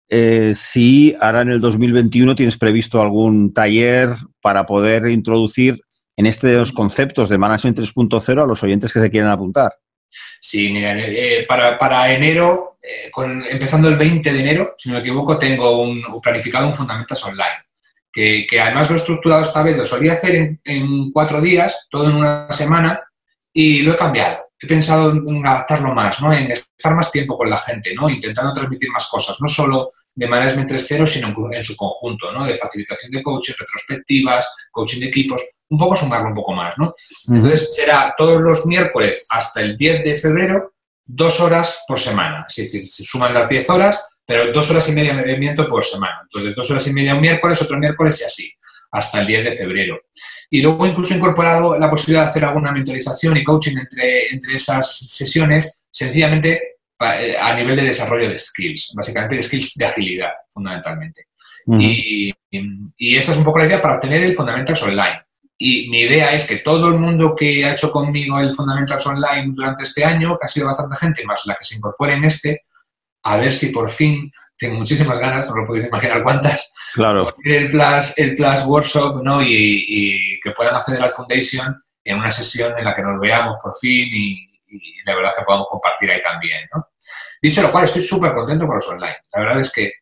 si ahora en el 2021 tienes previsto algún taller para poder introducir en estos conceptos de Management 3.0 a los oyentes que se quieran apuntar. Sí, mira, para enero, empezando el 20 de enero, si no me equivoco, tengo planificado un Fundamentals Online. Que además lo he estructurado esta vez, lo solía hacer en 4 días, todo en una semana, y lo he cambiado. He pensado en adaptarlo más, ¿no? En estar más tiempo con la gente, ¿no? Intentando transmitir más cosas, no solo de Management 3.0, sino en su conjunto, ¿no? De facilitación de coaching, retrospectivas, coaching de equipos, un poco sumarlo un poco más, ¿no? Entonces será todos los miércoles hasta el 10 de febrero, 2 horas por semana. Es decir, se suman las 10 horas, pero 2 horas y media de movimiento por semana. Entonces, 2 horas y media un miércoles, otro miércoles y así, hasta el 10 de febrero. Y luego incluso he incorporado la posibilidad de hacer alguna mentorización y coaching entre esas sesiones, sencillamente a nivel de desarrollo de skills, básicamente de skills de agilidad, fundamentalmente. Y esa es un poco la idea para obtener el Fundamentals Online. Y mi idea es que todo el mundo que ha hecho conmigo el Fundamentals Online durante este año, que ha sido bastante gente, más la que se incorpore en a ver si por fin, tengo muchísimas ganas, no lo podéis imaginar cuántas, claro, el Plus Workshop, ¿no? Y que puedan acceder al Foundation en una sesión en la que nos veamos por fin y la verdad que podamos compartir ahí también, ¿no? Dicho lo cual, estoy súper contento con los online. La verdad es que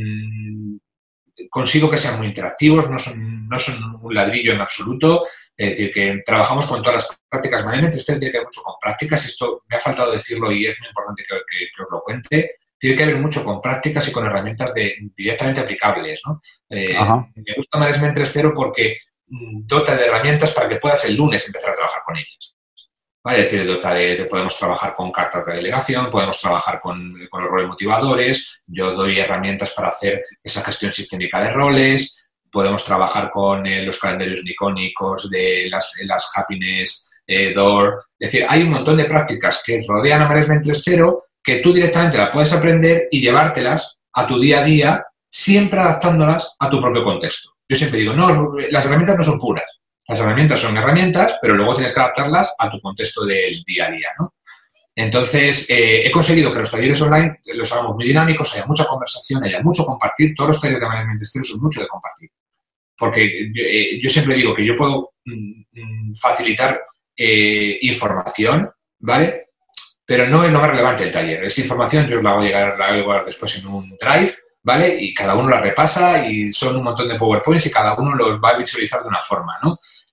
consigo que sean muy interactivos, no son un ladrillo en absoluto. Es decir, que trabajamos con todas las prácticas. Management 3.0 tiene que ver mucho con prácticas. Esto me ha faltado decirlo y es muy importante que os lo cuente. Tiene que ver mucho con prácticas y con herramientas directamente aplicables, ¿no? Me gusta Management 3.0 porque dota de herramientas para que puedas el lunes empezar a trabajar con ellas. ¿Vale? Es decir, podemos trabajar con cartas de delegación, podemos trabajar con los roles motivadores, yo doy herramientas para hacer esa gestión sistémica de roles, podemos trabajar con los calendarios nicónicos de las happiness door. Es decir, hay un montón de prácticas que rodean a Management 3.0 que tú directamente las puedes aprender y llevártelas a tu día a día, siempre adaptándolas a tu propio contexto. Yo siempre digo, no, las herramientas no son puras. Las herramientas son herramientas, pero luego tienes que adaptarlas a tu contexto del día a día, ¿no? Entonces, he conseguido que los talleres online los hagamos muy dinámicos, haya mucha conversación, haya mucho compartir. Todos los talleres de Management 3.0 son mucho de compartir. Porque yo siempre digo que yo puedo facilitar información, ¿vale? Pero no es lo más relevante del taller. Esa información yo os la hago llegar después en un drive, ¿vale? Y cada uno la repasa y son un montón de PowerPoints y cada uno los va a visualizar de una forma, ¿no?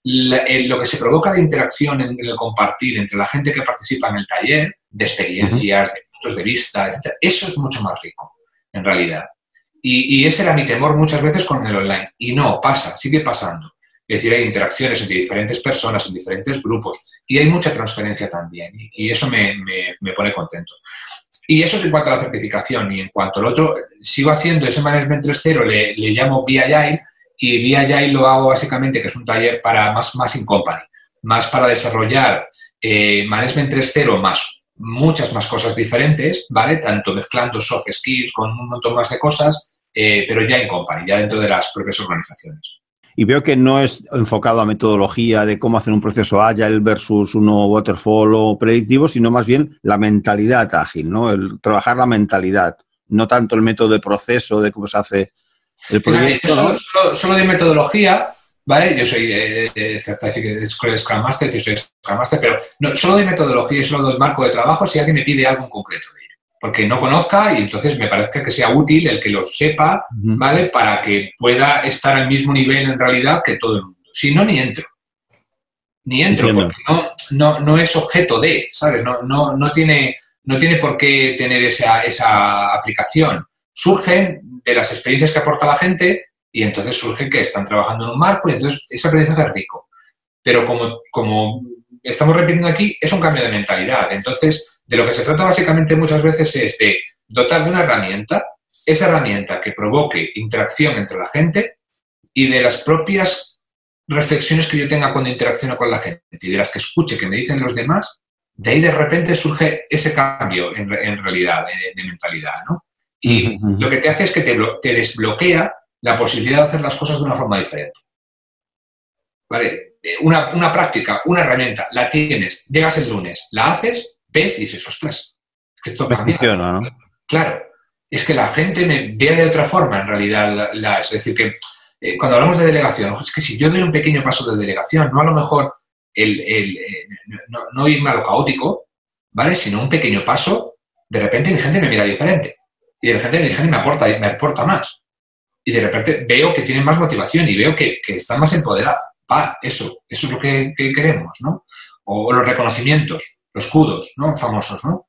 Lo que se provoca de interacción en el compartir entre la gente que participa en el taller, de experiencias, de puntos de vista, etc., eso es mucho más rico, en realidad. Y ese era mi temor muchas veces con el online. Y no, pasa, sigue pasando. Es decir, hay interacciones entre diferentes personas, en diferentes grupos, y hay mucha transferencia también. Y eso me pone contento. Y eso es en cuanto a la certificación. Y en cuanto al otro, sigo haciendo ese Management 3.0, le llamo BIAgile, y BIAgile lo hago básicamente, que es un taller para más in company, más para desarrollar Management 3.0 más muchas más cosas diferentes, ¿vale? Tanto mezclando soft skills con un montón más de cosas, pero ya in company, ya dentro de las propias organizaciones. Y veo que no es enfocado a metodología de cómo hacer un proceso agile versus uno waterfall o predictivo, sino más bien la mentalidad ágil, ¿no? El trabajar la mentalidad, no tanto el método de proceso de cómo se hace el proyecto, ¿no? Solo de metodología, ¿vale? Yo soy Certified Scrum Master, yo soy Scrum Master, pero no, solo de metodología y solo del marco de trabajo si alguien me pide algo en concreto de ello. Porque no conozca y entonces me parece que sea útil el que lo sepa, ¿vale? Para que pueda estar al mismo nivel en realidad que todo el mundo. Si no, ni entro. Ni entro, Entiendo. porque no es objeto de, ¿sabes? No tiene por qué tener esa aplicación. Surgen de las experiencias que aporta la gente y entonces surge que están trabajando en un marco y entonces ese aprendizaje es rico. Pero como estamos repitiendo aquí, es un cambio de mentalidad. Entonces, De lo que se trata básicamente muchas veces es de dotar de una herramienta, esa herramienta que provoque interacción entre la gente y de las propias reflexiones que yo tenga cuando interacciono con la gente y de las que escuche que me dicen los demás, de ahí de repente surge ese cambio en realidad de mentalidad, ¿no? Y lo que te hace es que te desbloquea la posibilidad de hacer las cosas de una forma diferente. ¿Vale? Una práctica, una herramienta, la tienes, llegas el lunes, la haces, ves y dices, ostras, que esto cambia. Funciona, ¿no? Claro, es que la gente me ve de otra forma en realidad. Es decir, que cuando hablamos de delegación, es que si yo doy un pequeño paso de delegación, no a lo mejor no irme a lo caótico, ¿vale? Sino un pequeño paso, de repente mi gente me mira diferente. Y de repente mi gente me aporta más. Y de repente veo que tienen más motivación y veo que están más empoderados. Eso es lo que queremos, ¿no? O los reconocimientos, los kudos, ¿no? Famosos, ¿no?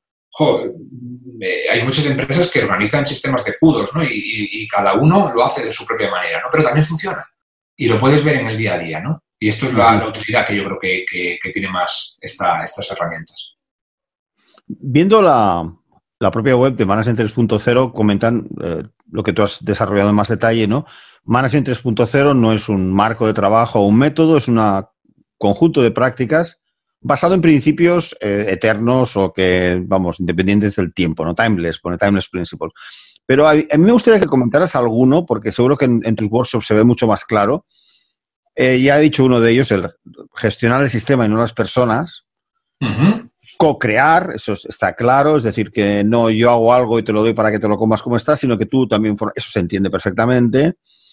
Hay muchas empresas que organizan sistemas de kudos, ¿no? Y cada uno lo hace de su propia manera, ¿no? Pero también funciona. Y lo puedes ver en el día a día, ¿no? Y esto es la utilidad que yo creo que tiene más estas herramientas. Viendo la propia web de Management 3.0, comentan lo que tú has desarrollado en más detalle, ¿no? Management 3.0 no es un marco de trabajo o un método, es un conjunto de prácticas basado en principios eternos o que, vamos, independientes del tiempo, ¿no? Timeless, pone Timeless Principles. Pero a mí me gustaría que comentaras alguno, porque seguro que en tus workshops se ve mucho más claro. Ya he dicho uno de ellos, el gestionar el sistema y no las personas. Uh-huh. Co-crear, eso está claro, es decir, que no yo hago algo y te lo doy para que te lo comas como está, sino que tú también, eso se entiende perfectamente.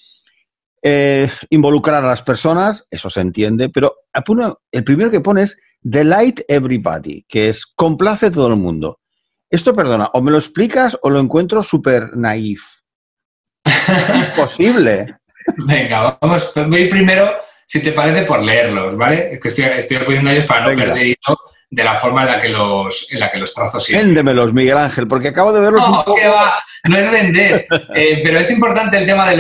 Involucrar a las personas, eso se entiende, pero el primero que pones, delight everybody, que es complace a todo el mundo. Esto, perdona, o me lo explicas o lo encuentro súper naif. Es imposible. Venga, voy primero, si te parece, por leerlos, ¿vale? Que estoy poniendo ellos para no perder hilo de la forma en la que los trazo siempre. Véndemelos, Miguel Ángel, porque acabo de verlos un poco... ¿Qué va? No es vender, pero es importante el tema de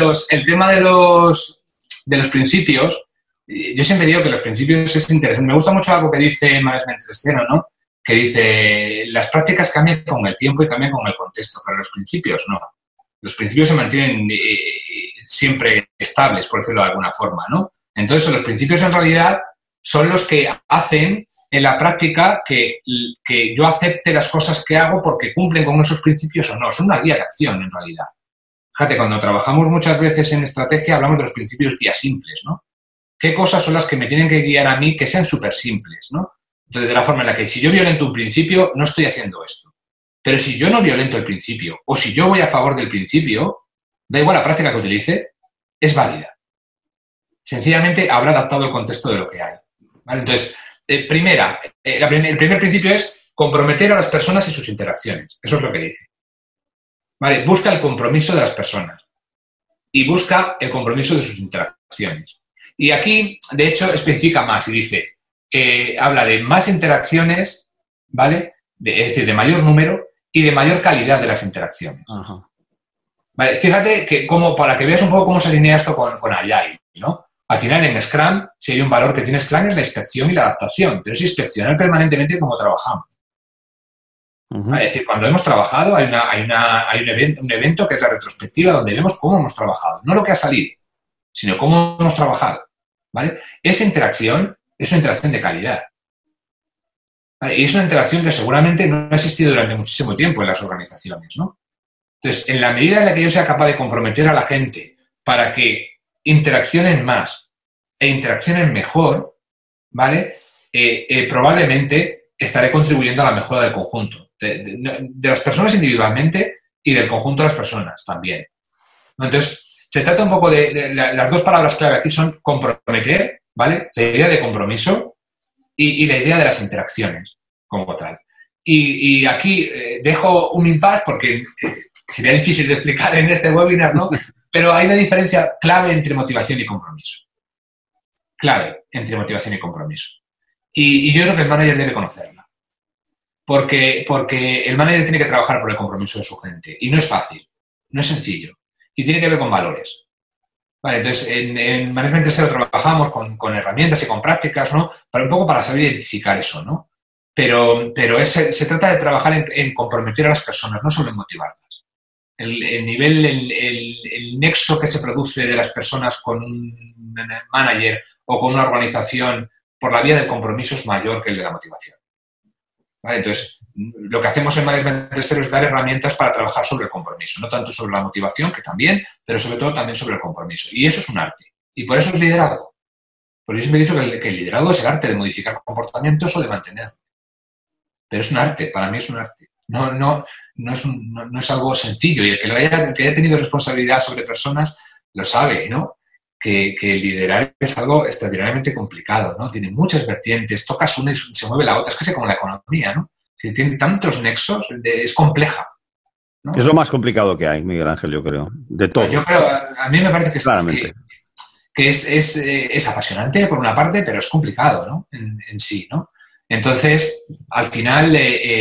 los principios. Yo siempre digo que los principios es interesante. Me gusta mucho algo que dice Management 3.0, ¿no? Que dice, las prácticas cambian con el tiempo y cambian con el contexto, pero los principios no. Los principios se mantienen siempre estables, por decirlo de alguna forma, ¿no? Entonces, los principios en realidad son los que hacen en la práctica que yo acepte las cosas que hago porque cumplen con esos principios o no. Son una guía de acción, en realidad. Fíjate, cuando trabajamos muchas veces en estrategia hablamos de los principios guía simples, ¿no? ¿Qué cosas son las que me tienen que guiar a mí que sean súper simples, ¿no? Entonces, de la forma en la que si yo violento un principio, no estoy haciendo esto. Pero si yo no violento el principio o si yo voy a favor del principio, da igual la práctica que utilice, es válida. Sencillamente habrá adaptado el contexto de lo que hay, ¿vale? Entonces, el primer principio es comprometer a las personas y sus interacciones. Eso es lo que dice. ¿Vale? Busca el compromiso de las personas y busca el compromiso de sus interacciones. Y aquí, de hecho, especifica más y dice, habla de más interacciones, ¿vale? Es decir, de mayor número y de mayor calidad de las interacciones. Ajá. Vale, fíjate que para que veas un poco cómo se alinea esto con Agile, ¿no? Al final, en Scrum, si hay un valor que tiene Scrum es la inspección y la adaptación, pero es inspeccionar permanentemente cómo trabajamos. Uh-huh. ¿Vale? Es decir, cuando hemos trabajado hay un evento que es la retrospectiva donde vemos cómo hemos trabajado. No lo que ha salido, sino cómo hemos trabajado. ¿Vale? Esa interacción es una interacción de calidad. ¿Vale? Y es una interacción que seguramente no ha existido durante muchísimo tiempo en las organizaciones, ¿no? Entonces, en la medida en la que yo sea capaz de comprometer a la gente para que interaccionen más e interaccionen mejor, ¿vale? Probablemente estaré contribuyendo a la mejora del conjunto, de las personas individualmente y del conjunto de las personas también, ¿no? Entonces, se trata un poco de las dos palabras clave aquí son comprometer, ¿vale? La idea de compromiso y la idea de las interacciones como tal. Y aquí dejo un impasse porque sería difícil de explicar en este webinar, ¿no? Pero hay una diferencia clave entre motivación y compromiso. Clave entre motivación y compromiso. Y yo creo que el manager debe conocerla. Porque el manager tiene que trabajar por el compromiso de su gente. Y no es fácil, no es sencillo. Y tiene que ver con valores. Vale, entonces, en Management 3.0 trabajamos con herramientas y con prácticas, ¿no? Un poco para saber identificar eso, ¿no? se trata de trabajar en comprometer a las personas, no solo en motivarlas. El nivel, el nexo que se produce de las personas con un manager o con una organización por la vía del compromiso es mayor que el de la motivación. ¿Vale? Entonces, lo que hacemos en Management 3.0 es dar herramientas para trabajar sobre el compromiso, no tanto sobre la motivación, que también, pero sobre todo también sobre el compromiso. Y eso es un arte. Y por eso es liderazgo. Por eso me he dicho que el liderazgo es el arte de modificar comportamientos o de mantenerlos. Pero es un arte, para mí es un arte. No es algo sencillo. Y el que haya tenido responsabilidad sobre personas lo sabe, ¿no? Que liderar es algo extraordinariamente complicado, ¿no? Tiene muchas vertientes, tocas una y se mueve la otra. Es casi como la economía, ¿no? Que tiene tantos nexos, es compleja, ¿no? Es lo más complicado que hay, Miguel Ángel, yo creo. De todo. Yo creo, a mí me parece que Claramente. es apasionante por una parte, pero es complicado, ¿no? En sí, ¿no? Entonces, al final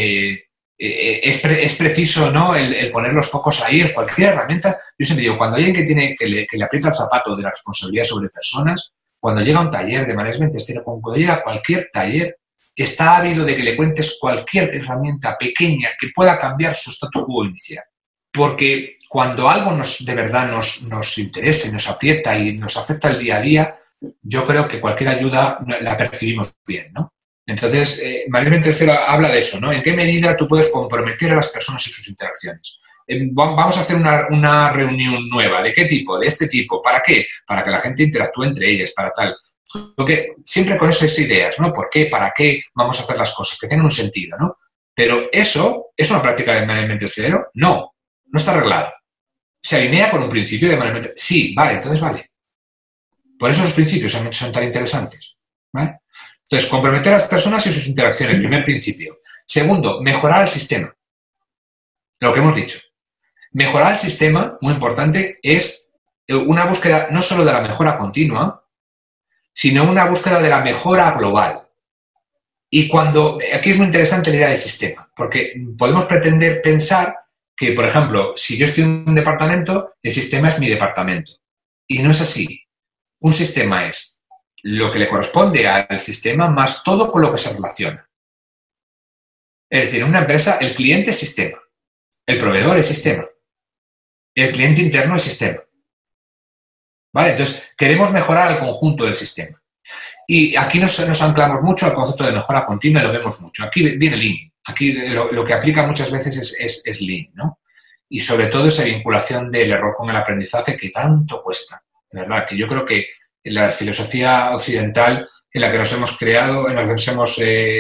es preciso, ¿no? El poner los focos ahí, en cualquier herramienta. Yo siempre digo, cuando hay alguien que le aprieta el zapato de la responsabilidad sobre personas, cuando llega a un taller de management, cuando llega a cualquier taller, está ávido de que le cuentes cualquier herramienta pequeña que pueda cambiar su statu quo inicial. Porque cuando algo de verdad nos interese, nos aprieta y nos afecta el día a día, yo creo que cualquier ayuda la percibimos bien, ¿no? Entonces, Management 3.0 habla de eso, ¿no? ¿En qué medida tú puedes comprometer a las personas en sus interacciones? Vamos a hacer una reunión nueva. ¿De qué tipo? De este tipo. ¿Para qué? Para que la gente interactúe entre ellas, para tal. Porque siempre con esas ideas, ¿no? ¿Por qué? ¿Para qué vamos a hacer las cosas? Que tienen un sentido, ¿no? Pero eso, ¿es una práctica de Management 3.0? No está arreglada. ¿Se alinea con un principio de Management 3.0? Sí, vale, entonces vale. Por eso los principios son tan interesantes, ¿vale? Entonces, comprometer a las personas y sus interacciones, primer principio. Segundo, mejorar el sistema. Lo que hemos dicho. Mejorar el sistema, muy importante, es una búsqueda no solo de la mejora continua, sino una búsqueda de la mejora global. Y aquí es muy interesante la idea del sistema, porque podemos pretender pensar que, por ejemplo, si yo estoy en un departamento, el sistema es mi departamento. Y no es así. Un sistema es lo que le corresponde al sistema más todo con lo que se relaciona. Es decir, en una empresa el cliente es sistema, el proveedor es sistema, el cliente interno es sistema. ¿Vale? Entonces, queremos mejorar el conjunto del sistema. Y aquí nos anclamos mucho al concepto de mejora continua y lo vemos mucho. Aquí viene Lean. Aquí lo que aplica muchas veces es Lean, ¿no? Y sobre todo esa vinculación del error con el aprendizaje que tanto cuesta. De verdad, que yo creo que la filosofía occidental en la que nos hemos creado, en la que nos hemos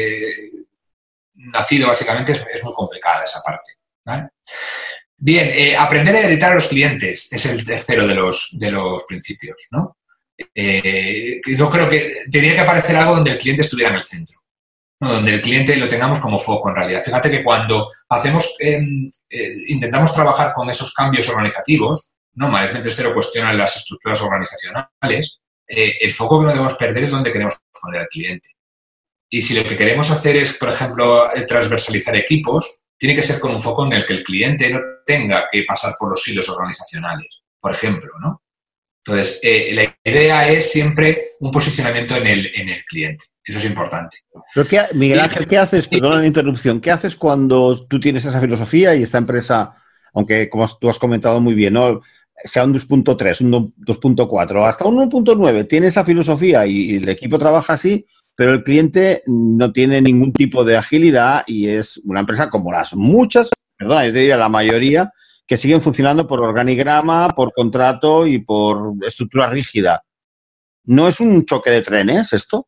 nacido básicamente, es muy complicada esa parte, ¿vale? Bien, aprender a editar a los clientes es el tercero de los principios, ¿no? Yo creo que tenía que aparecer algo donde el cliente estuviera en el centro, ¿no? Donde el cliente lo tengamos como foco en realidad. Fíjate que cuando intentamos trabajar con esos cambios organizativos, ¿no? Management 3.0 cuestiona las estructuras organizacionales, el foco que no debemos perder es donde queremos poner al cliente. Y si lo que queremos hacer es, por ejemplo, transversalizar equipos, tiene que ser con un foco en el que el cliente no tenga que pasar por los hilos organizacionales, por ejemplo, ¿no? Entonces, la idea es siempre un posicionamiento en el cliente. Eso es importante. Pero Miguel Ángel, ¿qué haces? Perdona la interrupción. ¿Qué haces cuando tú tienes esa filosofía y esta empresa, aunque como tú has comentado muy bien, ¿no?, sea un 2.3, un 2.4, hasta un 1.9, tiene esa filosofía y el equipo trabaja así, pero el cliente no tiene ningún tipo de agilidad y es una empresa como las muchas, perdona, yo te diría la mayoría, que siguen funcionando por organigrama, por contrato y por estructura rígida. ¿No es un choque de trenes esto?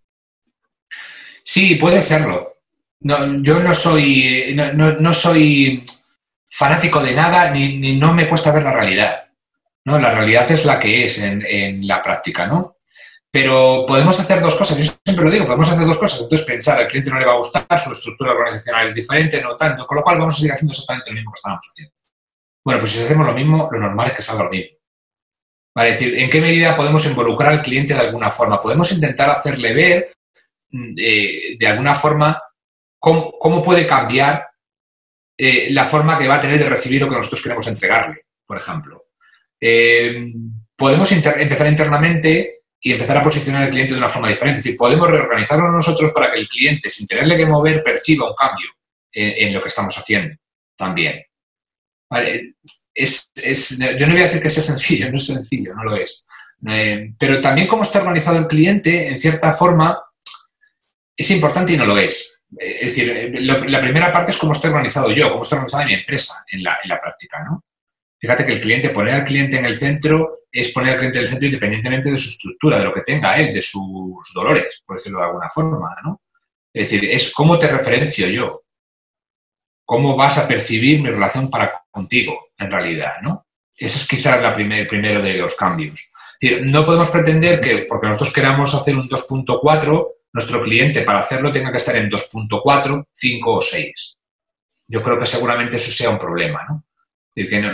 Sí, puede serlo. No, yo no soy fanático de nada ni no me cuesta ver la realidad, ¿no? La realidad es la que es en la práctica, ¿no? Pero podemos hacer dos cosas. Yo siempre lo digo, podemos hacer dos cosas. Entonces pensar, al cliente no le va a gustar, su estructura organizacional es diferente, no tanto, con lo cual vamos a seguir haciendo exactamente lo mismo que estábamos haciendo. Bueno, pues si hacemos lo mismo, lo normal es que salga lo mismo. Vale, es decir, ¿en qué medida podemos involucrar al cliente de alguna forma? Podemos intentar hacerle ver, de alguna forma, cómo puede cambiar la forma que va a tener de recibir lo que nosotros queremos entregarle, por ejemplo. Podemos empezar internamente y empezar a posicionar al cliente de una forma diferente. Es decir, podemos reorganizarnos nosotros para que el cliente, sin tenerle que mover, perciba un cambio en lo que estamos haciendo también. ¿Vale? Yo no voy a decir que sea sencillo, no es sencillo, no lo es. Pero también cómo está organizado el cliente, en cierta forma, es importante y no lo es. Es decir, la primera parte es cómo estoy organizado yo, cómo está organizada mi empresa en la práctica, ¿no? Fíjate que el cliente, poner al cliente en el centro es poner al cliente en el centro independientemente de su estructura, de lo que tenga él, de sus dolores, por decirlo de alguna forma, ¿no? Es decir, es cómo te referencio yo, cómo vas a percibir mi relación contigo, en realidad, ¿no? Ese es quizás el primero de los cambios. Es decir, no podemos pretender que, porque nosotros queramos hacer un 2.4, nuestro cliente para hacerlo tenga que estar en 2.4, 5 o 6. Yo creo que seguramente eso sea un problema, ¿no? Es decir, que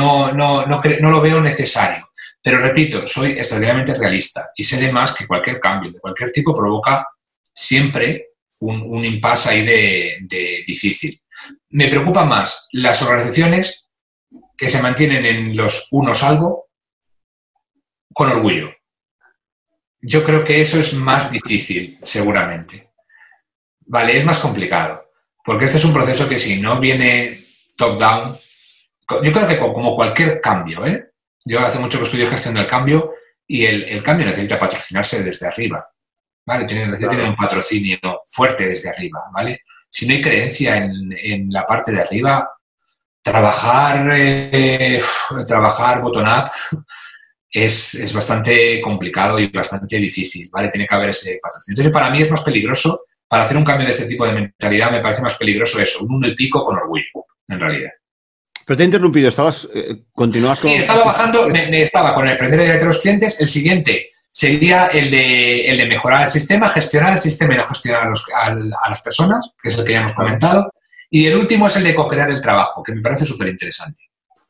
no lo veo necesario. Pero repito, soy extraordinariamente realista y sé de más que cualquier cambio de cualquier tipo provoca siempre un impasse ahí de difícil. Me preocupan más las organizaciones que se mantienen en los uno salvo con orgullo. Yo creo que eso es más difícil, seguramente. Vale, es más complicado, porque este es un proceso que si no viene top-down, yo creo que como cualquier cambio, yo hace mucho que estudio gestión del cambio y el cambio necesita patrocinarse desde arriba, ¿vale? Necesita tener un patrocinio fuerte desde arriba, ¿vale? Si no hay creencia en la parte de arriba, trabajar bottom-up es bastante complicado y bastante difícil, ¿vale? Tiene que haber ese patrocinio. Entonces, para mí es más peligroso, para hacer un cambio de este tipo de mentalidad, me parece más peligroso eso, un 1 y pico con orgullo, en realidad. Pero te he interrumpido, continuabas con... Sí, estaba bajando, estaba con el primero de los clientes, el siguiente sería el de mejorar el sistema, gestionar el sistema y no gestionar a las personas, que es el que ya hemos comentado, y el último es el de co-crear el trabajo, que me parece súper interesante.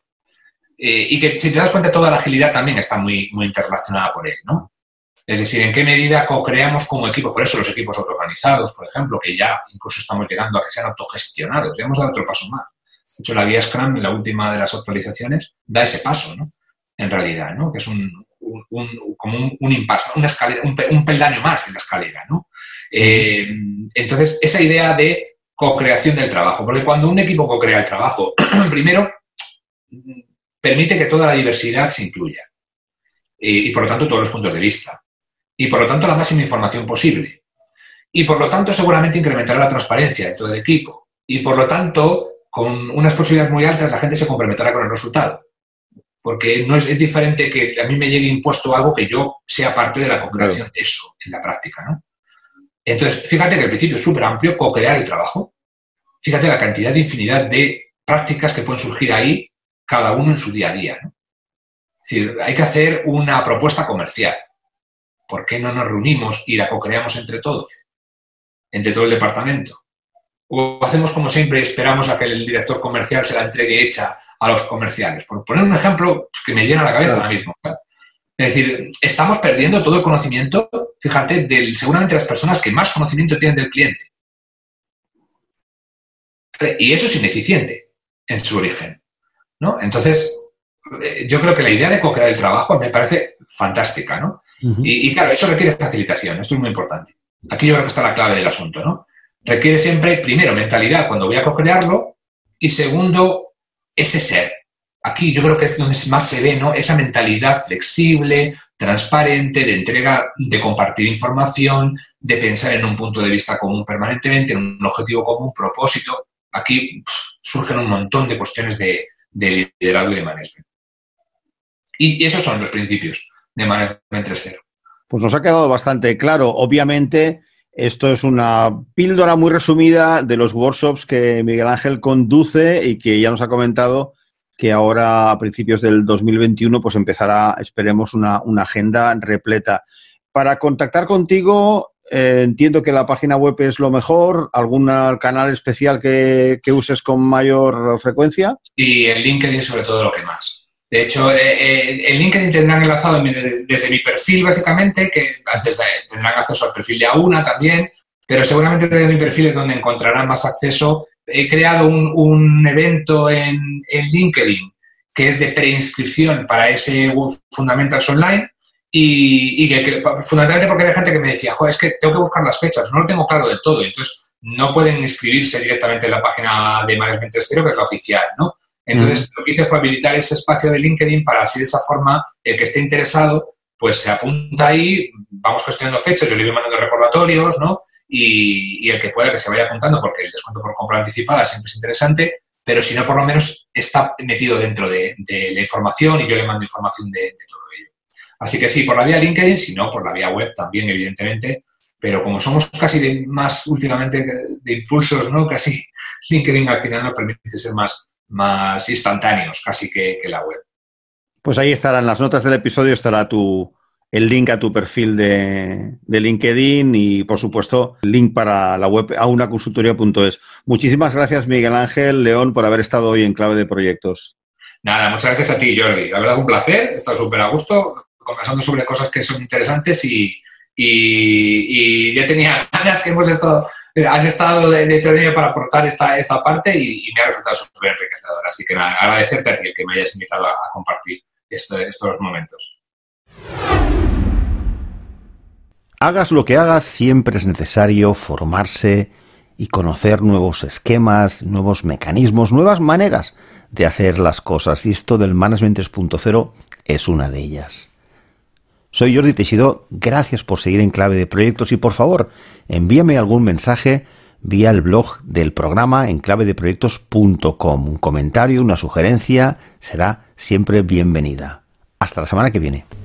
Y que, si te das cuenta, toda la agilidad también está muy, muy interrelacionada por él, ¿no? Es decir, en qué medida co-creamos como equipo. Por eso los equipos autoorganizados, por ejemplo, que ya incluso estamos llegando a que sean autogestionados. Ya hemos dado otro paso más. De hecho, la guía Scrum, en la última de las actualizaciones, da ese paso, ¿no? En realidad, ¿no? Que es como un impasse, una escalera, un peldaño más en la escalera, ¿no? Entonces, esa idea de co-creación del trabajo. Porque cuando un equipo co-crea el trabajo, primero, permite que toda la diversidad se incluya. Y, por lo tanto, todos los puntos de vista. Y, por lo tanto, la máxima información posible. Y, por lo tanto, seguramente incrementará la transparencia de todo el equipo. Y, por lo tanto, con unas posibilidades muy altas, la gente se comprometerá con el resultado. Porque no es diferente que a mí me llegue impuesto algo que yo sea parte de la co-creación de eso en la práctica, ¿no? Entonces, fíjate que el principio es súper amplio, co-crear el trabajo. Fíjate la cantidad de infinidad de prácticas que pueden surgir ahí, cada uno en su día a día, ¿no? Es decir, hay que hacer una propuesta comercial. ¿Por qué no nos reunimos y la co-creamos entre todos? Entre todo el departamento. O hacemos como siempre, esperamos a que el director comercial se la entregue hecha a los comerciales. Por poner un ejemplo que me llena la cabeza ahora mismo. Es decir, estamos perdiendo todo el conocimiento, fíjate, seguramente las personas que más conocimiento tienen del cliente. Y eso es ineficiente en su origen, ¿no? Entonces, yo creo que la idea de co-crear el trabajo me parece fantástica, ¿no? Uh-huh. Y claro, eso requiere facilitación, esto es muy importante. Aquí yo creo que está la clave del asunto, ¿no? Requiere siempre, primero, mentalidad cuando voy a co-crearlo y segundo, ese ser. Aquí yo creo que es donde más se ve, ¿no? Esa mentalidad flexible, transparente, de entrega, de compartir información, de pensar en un punto de vista común permanentemente, en un objetivo común, propósito. Aquí surgen un montón de cuestiones de liderazgo y de management. Y esos son los principios de Management 3.0. Pues nos ha quedado bastante claro. Obviamente, esto es una píldora muy resumida de los workshops que Miguel Ángel conduce y que ya nos ha comentado que ahora, a principios del 2021, pues empezará, esperemos, una agenda repleta. Para contactar contigo, entiendo que la página web es lo mejor. ¿Algún canal especial que uses con mayor frecuencia? Y el LinkedIn, sobre todo, lo que más. De hecho, el LinkedIn tendrán enlazado desde mi perfil, básicamente, que antes tendrán acceso al perfil de A1 también, pero seguramente desde mi perfil es donde encontrarán más acceso. He creado un evento en LinkedIn que es de preinscripción para ese Fundamentals Online y que fundamentalmente porque había gente que me decía, joder, es que tengo que buscar las fechas, no lo tengo claro del todo, entonces no pueden inscribirse directamente en la página de Management 3.0, que es la oficial, ¿no? Entonces, lo que hice fue habilitar ese espacio de LinkedIn para así de esa forma el que esté interesado pues se apunta ahí, vamos gestionando fechas, yo le voy mandando recordatorios, ¿no? Y el que pueda que se vaya apuntando, porque el descuento por compra anticipada siempre es interesante, pero si no, por lo menos está metido dentro de la información y yo le mando información de todo ello. Así que sí, por la vía LinkedIn, si no, por la vía web también, evidentemente, pero como somos casi más últimamente de impulsos, ¿no? Casi LinkedIn al final nos permite ser más instantáneos casi que la web. Pues ahí estarán las notas del episodio, estará el link a tu perfil de LinkedIn y, por supuesto, el link para la web aunaconsultoría.es. Muchísimas gracias, Miguel Ángel León, por haber estado hoy en Clave de Proyectos. Nada, muchas gracias a ti, Jordi. La verdad, un placer. He estado súper a gusto conversando sobre cosas que son interesantes y ya tenía ganas que has estado detrás de mí para aportar esta parte y me ha resultado súper enriquecedor. Así que nada, agradecerte a ti el que me hayas invitado a compartir estos momentos. Hagas lo que hagas, siempre es necesario formarse y conocer nuevos esquemas, nuevos mecanismos, nuevas maneras de hacer las cosas. Y esto del Management 3.0 es una de ellas. Soy Jordi Teixidó, gracias por seguir en Clave de Proyectos y por favor, envíame algún mensaje vía el blog del programa en clavedeproyectos.com. Un comentario, una sugerencia será siempre bienvenida. Hasta la semana que viene.